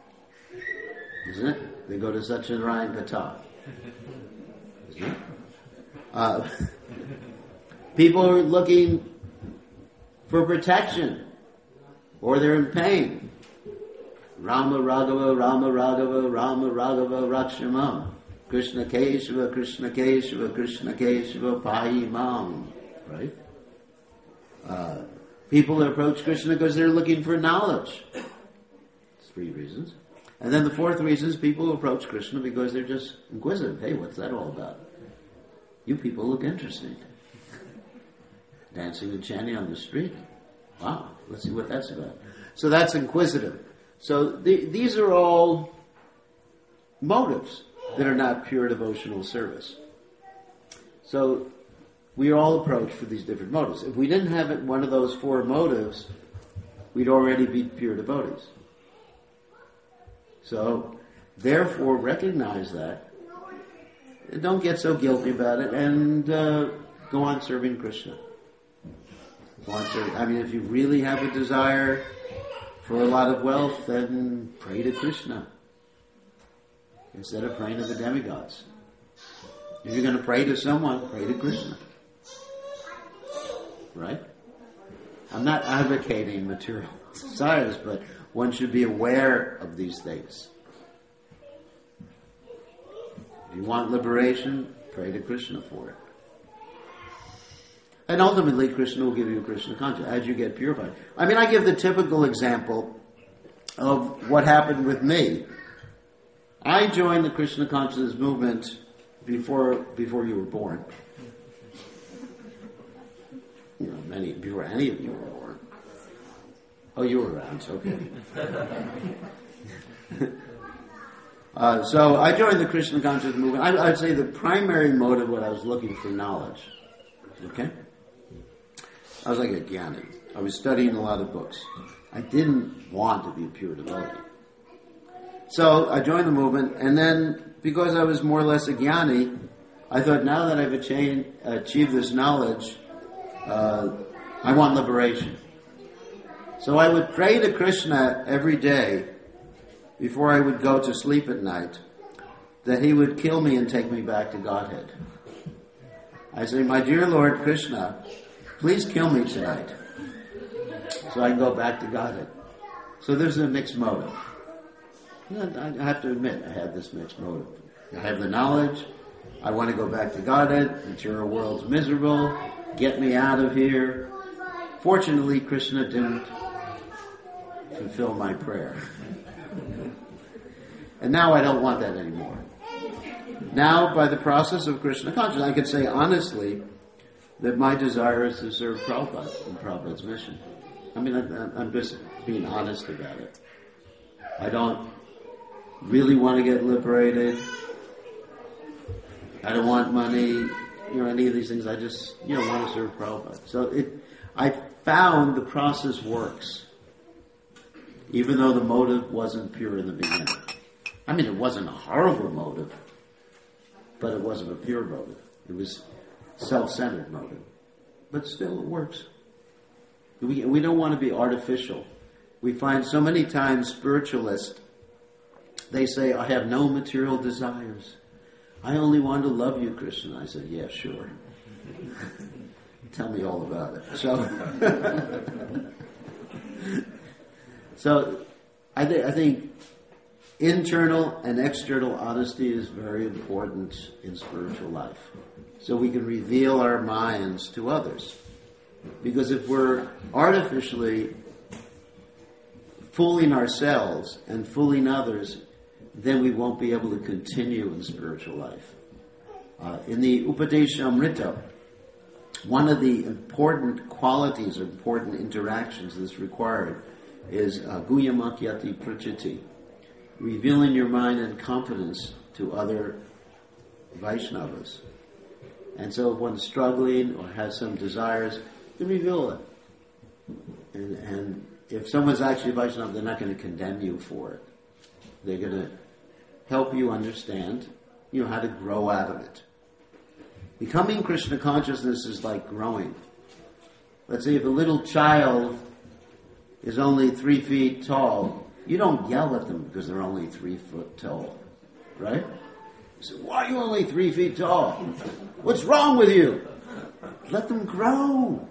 Isn't it? They go to Satyanarayan Katha. Isn't it? Uh, people are looking for protection, or they're in pain. Rama Raghava, Rama Raghava, Rama Raghava Rakshamam. Krishna Keshava, Krishna Keshava, Krishna Keshava, Pahi Mam. Right? Uh, people approach Krishna because they're looking for knowledge. It's three reasons. And then the fourth reason is people approach Krishna because they're just inquisitive. Hey, what's that all about? You people look interesting. Dancing and chanting on the street. Wow, let's see what that's about. So that's inquisitive. So the, these are all motives that are not pure devotional service. So we are all approached for these different motives. If we didn't have it, one of those four motives, we'd already be pure devotees. So therefore recognize that. And don't get so guilty about it, and uh, go on serving Krishna. Go on serving. I mean, if you really have a desire for a lot of wealth, then pray to Krishna instead of praying to the demigods. If you're going to pray to someone, pray to Krishna. Right? I'm not advocating material desires, but one should be aware of these things. If you want liberation, pray to Krishna for it. And ultimately, Krishna will give you Krishna consciousness as you get purified. I mean, I give the typical example of what happened with me. I joined the Krishna consciousness movement before before you were born. You know, many before any of you were born. Oh, you were around, okay. Uh, so I joined the Krishna consciousness movement. I, I'd say the primary motive, what I was looking for knowledge. Okay? I was like a jnani. I was studying a lot of books. I didn't want to be a pure devotee. So I joined the movement, and then because I was more or less a jnani, I thought now that I've achieved, achieved this knowledge, uh, I want liberation. So I would pray to Krishna every day before I would go to sleep at night, that he would kill me and take me back to Godhead. I say, my dear Lord Krishna, please kill me tonight so I can go back to Godhead. So there's a mixed motive. I have to admit, I have this mixed motive. I have the knowledge. I want to go back to Godhead. Material world's miserable. Get me out of here. Fortunately, Krishna didn't fulfill my prayer. And now I don't want that anymore. Now, by the process of Krishna consciousness, I can say honestly that my desire is to serve Prabhupada and Prabhupada's mission. I mean, I'm just being honest about it. I don't really want to get liberated. I don't want money, you know, any of these things. I just, you know, want to serve Prabhupada. So it, I found the process works, even though the motive wasn't pure in the beginning. I mean, it wasn't a horrible motive, but it wasn't a pure motive. It was self-centered motive. But still, it works. We, we don't want to be artificial. We find so many times spiritualists, they say, I have no material desires. I only want to love you, Krishna. I said, yeah, sure. Tell me all about it. So, so I, th- I think internal and external honesty is very important in spiritual life. So we can reveal our minds to others. Because if we're artificially fooling ourselves and fooling others, then we won't be able to continue in spiritual life. Uh, in the Upadeshamrita, one of the important qualities or important interactions that's required is uh, Guyamakyati Prachiti, revealing your mind in confidence to other Vaishnavas. And so if one's struggling or has some desires, to reveal it. And, and if someone's actually a Vaishnava, they're not going to condemn you for it. They're going to help you understand, you know, how to grow out of it. Becoming Krishna consciousness is like growing. Let's say if a little child is only three feet tall, you don't yell at them because they're only three foot tall, right? You say, why are you only three feet tall? What's wrong with you? Let them grow.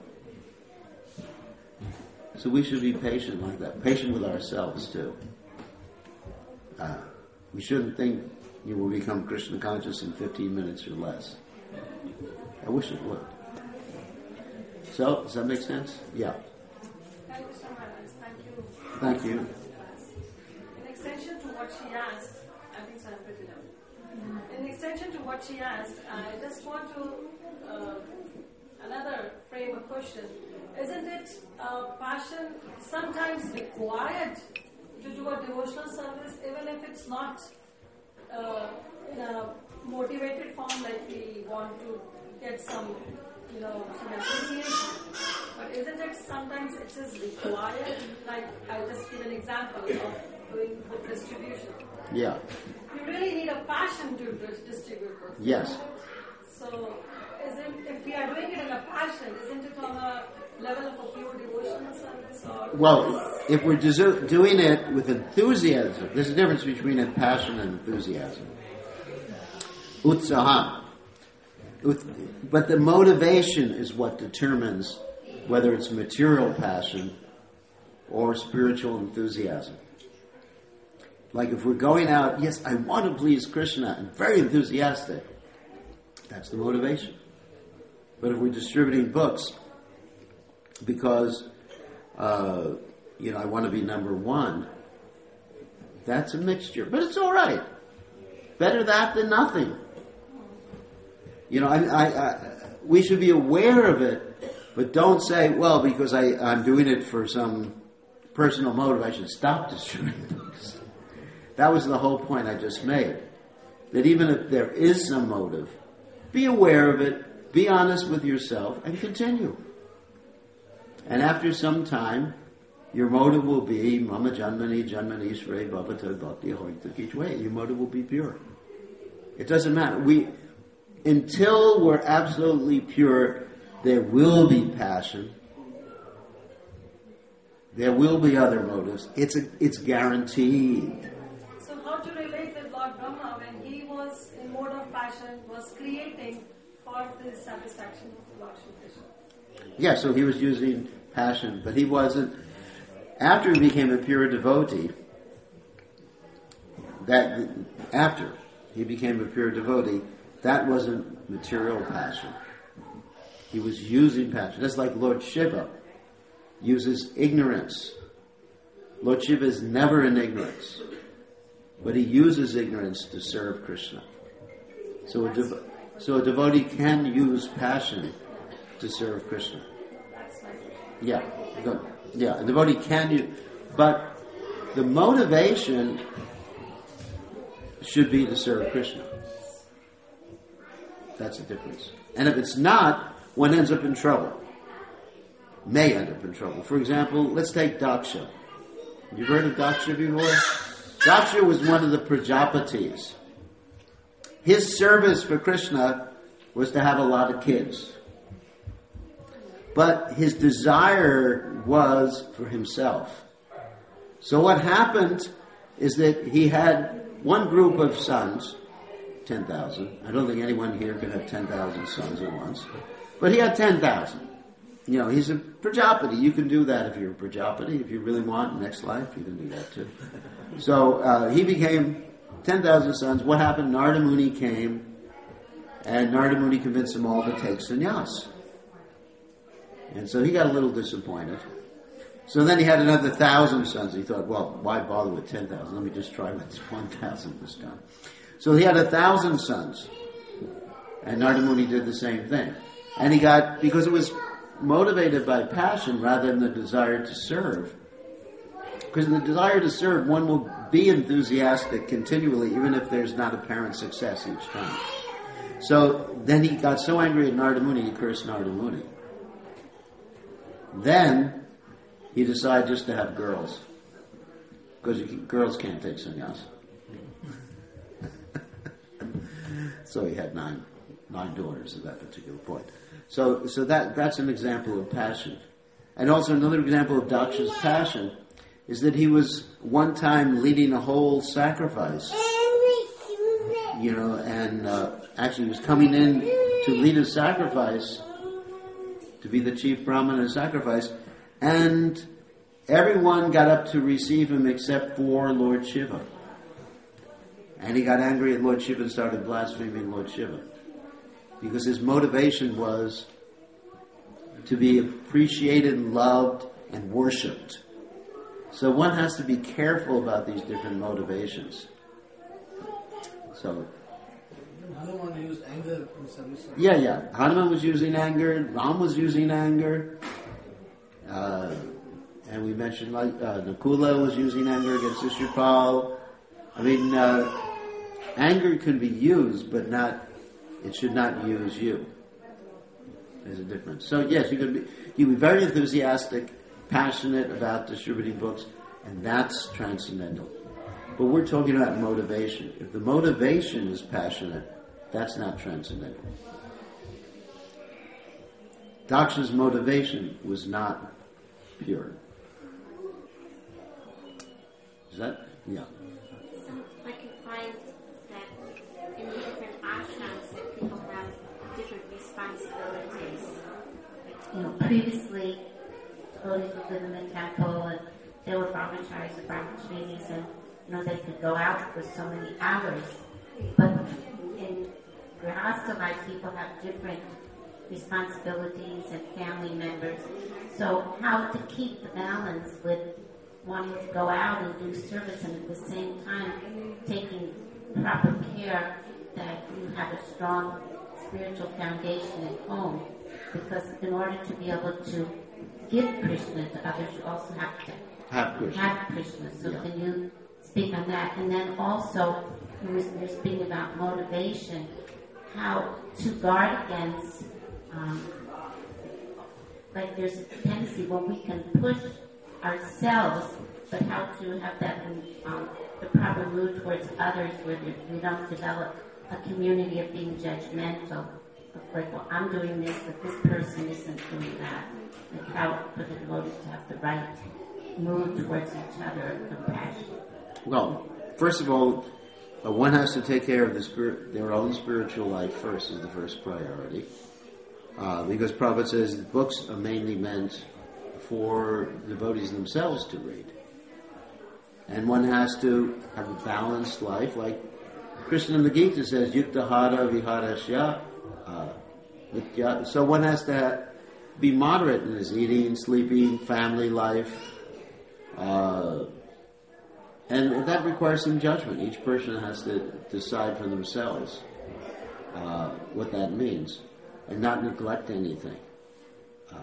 So we should be patient like that. Patient with ourselves too. Uh, we shouldn't think you will become Krishna conscious in fifteen minutes or less. I wish it would. So, does that make sense? Yeah. Thank you so much. Thank you. Thank you. In extension to what she asked, I think so I'm pretty done. In extension to what she asked, I just want to uh, another frame of question. Isn't it uh, passion sometimes required to do a devotional service, even if it's not uh, in a motivated form, like we want to get some, you know, some appreciation? But isn't it sometimes it is required? Like, I'll just give an example of doing book distribution. Yeah. You really need a passion to distribute books. Yes. So, isn't, if we are doing it in a passion, isn't it on a level of a pure devotional service? Or Well, if we're desu- doing it with enthusiasm, there's a difference between a passion and enthusiasm. Utsaha. Ut- but the motivation is what determines whether it's material passion or spiritual enthusiasm. Like if we're going out, yes, I want to please Krishna, and very enthusiastic, that's the motivation. But if we're distributing books because, uh, you know, I want to be number one, that's a mixture. But it's all right. Better that than nothing. You know, I, I, I, we should be aware of it, but don't say, well, because I, I'm doing it for some personal motive, I should stop distributing books. That was the whole point I just made. That even if there is some motive, be aware of it, be honest with yourself, and continue. And after some time, your motive will be Mama Janmani Janmani Shre Bhavata Bhakti Hoita each way. Your motive will be pure. It doesn't matter. We until we're absolutely pure, there will be passion. There will be other motives. It's a, it's guaranteed. So how to relate with Lord Brahma when he was in mode of passion, was creating for the satisfaction of Lord Shri Krishna? Yeah, so he was using passion, but he wasn't. After he became a pure devotee, that after he became a pure devotee, that wasn't material passion. He was using passion. That's like Lord Shiva uses ignorance. Lord Shiva is never in ignorance, but he uses ignorance to serve Krishna. So a, dev- so a devotee can use passion to serve Krishna. Yeah, good. Yeah, a devotee can use, but the motivation should be to serve Krishna. That's the difference. And if it's not, one ends up in trouble. May end up in trouble. For example, let's take Daksha. You've heard of Daksha before? Daksha was one of the Prajapatis. His service for Krishna was to have a lot of kids. But his desire was for himself. So what happened is that he had one group of sons, ten thousand. I don't think anyone here could have ten thousand sons at once. But he had ten thousand. You know, he's a Prajapati. You can do that if you're a Prajapati. If you really want next life, you can do that too. So uh, he became ten thousand sons. What happened? Narada Muni came, and Narada Muni convinced them all to take sannyas. And so he got a little disappointed. So then he had another thousand sons. He thought, well, why bother with ten thousand? Let me just try with one thousand this time. So he had a thousand sons. And Narada Muni did the same thing. And he got, because it was motivated by passion rather than the desire to serve. Because in the desire to serve, one will be enthusiastic continually, even if there's not apparent success each time. So then he got so angry at Narada Muni, he cursed Narada Muni. Then he decided just to have girls, because you can, girls can't take sannyas. So he had nine nine daughters at that particular point. So so that that's an example of passion. And also another example of Daksha's passion is that he was one time leading a whole sacrifice. You know, and uh, actually was coming in to lead a sacrifice, to be the chief Brahmin in a sacrifice, and everyone got up to receive him except for Lord Shiva. And he got angry at Lord Shiva and started blaspheming Lord Shiva. Because his motivation was to be appreciated, loved, and worshipped. So one has to be careful about these different motivations. So, Hanuman used anger in service. yeah, yeah. Hanuman was using anger. Ram was using anger. Uh, and we mentioned like uh, Nakula was using anger against Ishupal. I mean, uh, anger can be used, but not. It should not use you. There's a difference. So yes, you can be. You can be very enthusiastic, passionate about distributing books, and that's transcendental. But we're talking about motivation. If the motivation is passionate, that's not transcendental. Daksha's motivation was not pure. Is that? Yeah. So I can find that in the different ashrams that people have different responsibilities. Like, you know, previously, devotees would live in the temple and there were brahmacharis and brahmacharis and, you know, they could go out for so many hours. But in Grihastha life, people have different responsibilities and family members. So how to keep the balance with wanting to go out and do service and at the same time taking proper care that you have a strong spiritual foundation at home. Because in order to be able to give Krishna to others, you also have to Have Krishna. have Krishna. So Yeah. can you speak on that. And then also, when we're speaking about motivation, how to guard against, um, like there's a tendency where we can push ourselves, but how to have that um, the proper mood towards others, where we don't develop a community of being judgmental. Like, well, I'm doing this, but this person isn't doing that. Like how for the devotees to have the right mood towards each other of compassion. Well, first of all, uh, one has to take care of the spirit, their own spiritual life first, is the first priority. Uh, because Prabhupada says that books are mainly meant for devotees themselves to read. And one has to have a balanced life, like Krishna in the Gita says, Yukta hara viharasya. Uh, so one has to have, be moderate in his eating, sleeping, family life. Uh, and that requires some judgment. Each person has to decide for themselves uh, what that means, and not neglect anything. Uh,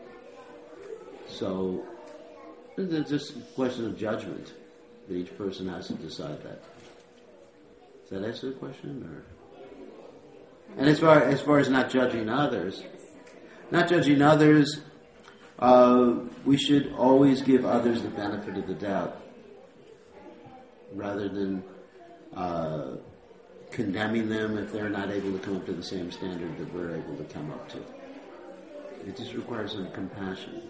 so it's just a question of judgment that each person has to decide that. Does that answer the question? Or? And as far as far as not judging others, not judging others, uh, we should always give others the benefit of the doubt, rather than uh, condemning them if they're not able to come up to the same standard that we're able to come up to. It just requires some compassion,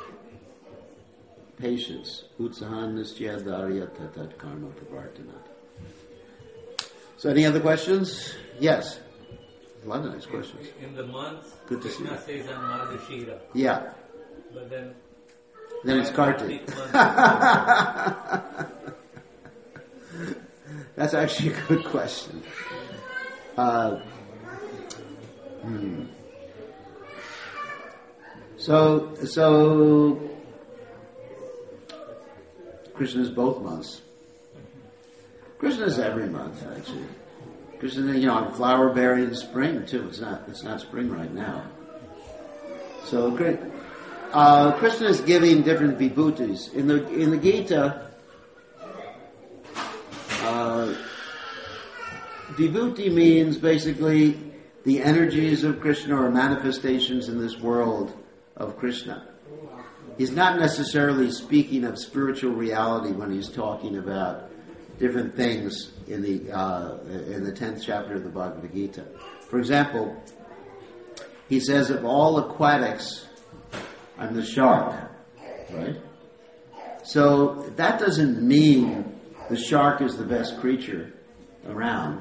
patience. Utsahan nisya dharya tatat karma pravartanat. So, any other questions? Yes. A lot of nice questions. In the month, good to see you. Krishna says I'm Margashira. Yeah. But then... Then it's Kartik. That's actually a good question. Uh, hmm. So, so Krishna's both months. Krishna's every month, actually. Krishna, you know, flower bearing spring too. It's not, it's not spring right now. So, great. Uh, Krishna is giving different vibhutis in the in the Gita. Uh, vibhuti means basically the energies of Krishna or manifestations in this world of Krishna. He's not necessarily speaking of spiritual reality when he's talking about different things in the uh, in the tenth chapter of the Bhagavad Gita. For example, he says of all aquatics, I'm the shark, right? So that doesn't mean the shark is the best creature around,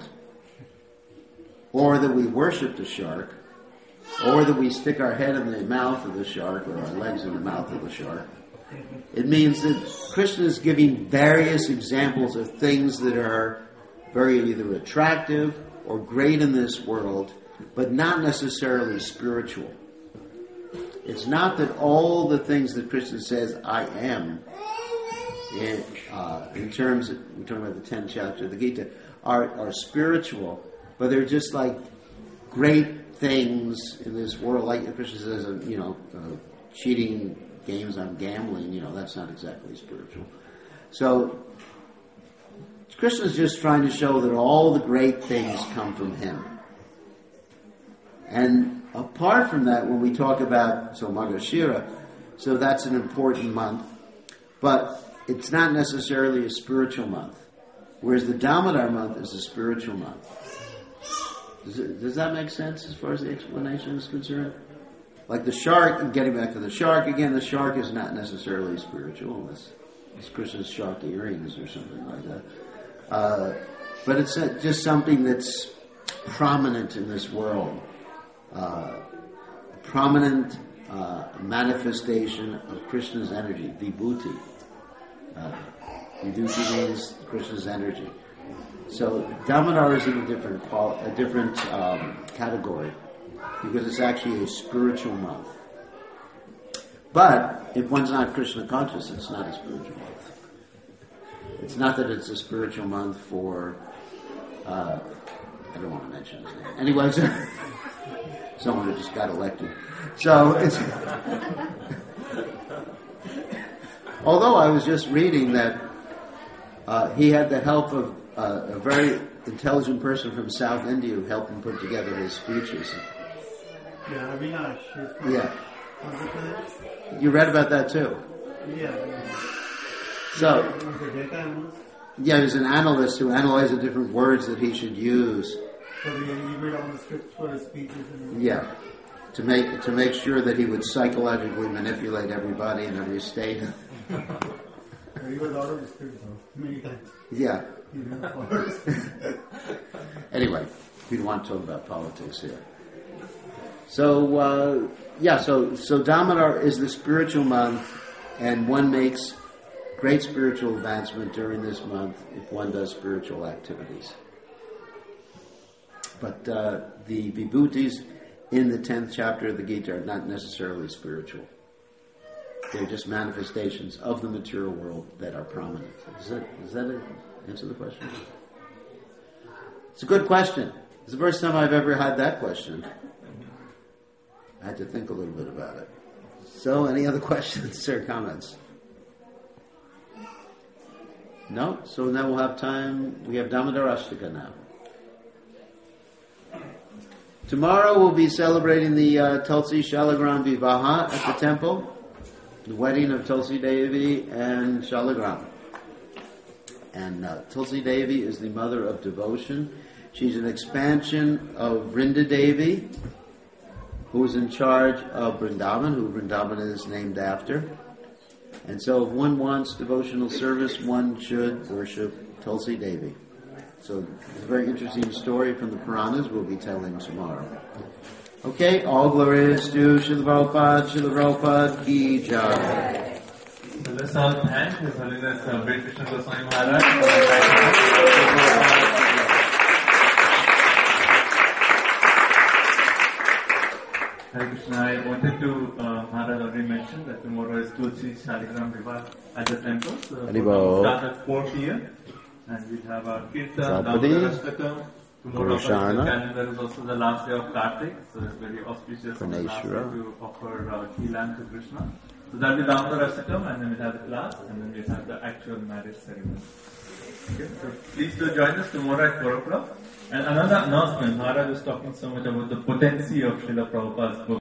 or that we worship the shark, or that we stick our head in the mouth of the shark or our legs in the mouth of the shark. It means that Krishna is giving various examples of things that are very either attractive or great in this world, but not necessarily spiritual. It's not that all the things that Krishna says, I am, in, uh, in terms of, we're talking about the tenth chapter of the Gita, are, are spiritual, but they're just like great things in this world. Like Krishna says, uh, you know, uh, cheating games on gambling, you know, that's not exactly spiritual. So, Krishna's just trying to show that all the great things come from him. And apart from that, when we talk about, so Margashira, so that's an important month, but it's not necessarily a spiritual month. Whereas the Damodar month is a spiritual month. Does, it, does that make sense as far as the explanation is concerned? Like the shark, and getting back to the shark again, the shark is not necessarily spiritual, unless it's Krishna's shark earrings or something like that. Uh, but it's uh, just something that's prominent in this world. Uh, prominent uh, manifestation of Krishna's energy, vibhuti. Uh, vibhuti means Krishna's energy. So Damodar is in a different quali- a different um, category, because it's actually a spiritual month. But if one's not Krishna conscious, it's not a spiritual month. It's not that it's a spiritual month for, uh, I don't want to mention his name. Anyways, someone who just got elected. So it's, although I was just reading that Uh, he had the help of uh, a very intelligent person from South India who helped him put together his speeches. Yeah, Avinash. Yeah. You read about that too? Yeah. So, He was a data analyst. yeah, he was an analyst who analyzed the different words that he should use. So he, he made all the scripts for his speeches. And Yeah. To make to make sure that he would psychologically manipulate everybody in every state. he was out of the script though, many times. Yeah. He never followed. Anyway, we don't want to talk about politics here. So, uh, yeah, so, so Damodar is the spiritual month, and one makes great spiritual advancement during this month if one does spiritual activities. But uh, the vibhutis in the tenth chapter of the Gita are not necessarily spiritual. They're just manifestations of the material world that are prominent. Does that, does that answer the question? It's a good question. It's the first time I've ever had that question. I had to think a little bit about it. So, any other questions or comments? No? So now we'll have time. We have Damodar Ashtaka now. Tomorrow we'll be celebrating the uh, Tulsi Shalagram Vivaha at the temple. The wedding of Tulsi Devi and Shalagram. And uh, Tulsi Devi is the mother of devotion. She's an expansion of Vrinda Devi, who is in charge of Vrindavan, who Vrindavan is named after. And so if one wants devotional service, one should worship Tulsi Devi. So it's a very interesting story from the Puranas we'll be telling tomorrow. Okay, all glories to Srila Prabhupada, Srila Prabhupada ki jai. So let's all thank His Holiness uh, Brit Krishna Goswami Maharaj. Hare Krishna, I wanted to, uh, Maharaj already mentioned that tomorrow is Tulsi Shaligram Vivaha at the temple. So we Haribol. start at four p.m. and we'll have our Kirtan, Sadhpati, Damodar Ashtakam. Tomorrow of course, the Roshana. calendar is also the last day of Kartik, so it's very auspicious on the last day Praneshwara. to offer uh, Keelan to Krishna. So that'll be Damodar Ashtakam, and then we'll have the class, and then we'll have the actual marriage ceremony. Okay, so please do join us tomorrow at four o'clock. And another announcement, Maharaj was talking so much about the potency of Srila Prabhupada's book.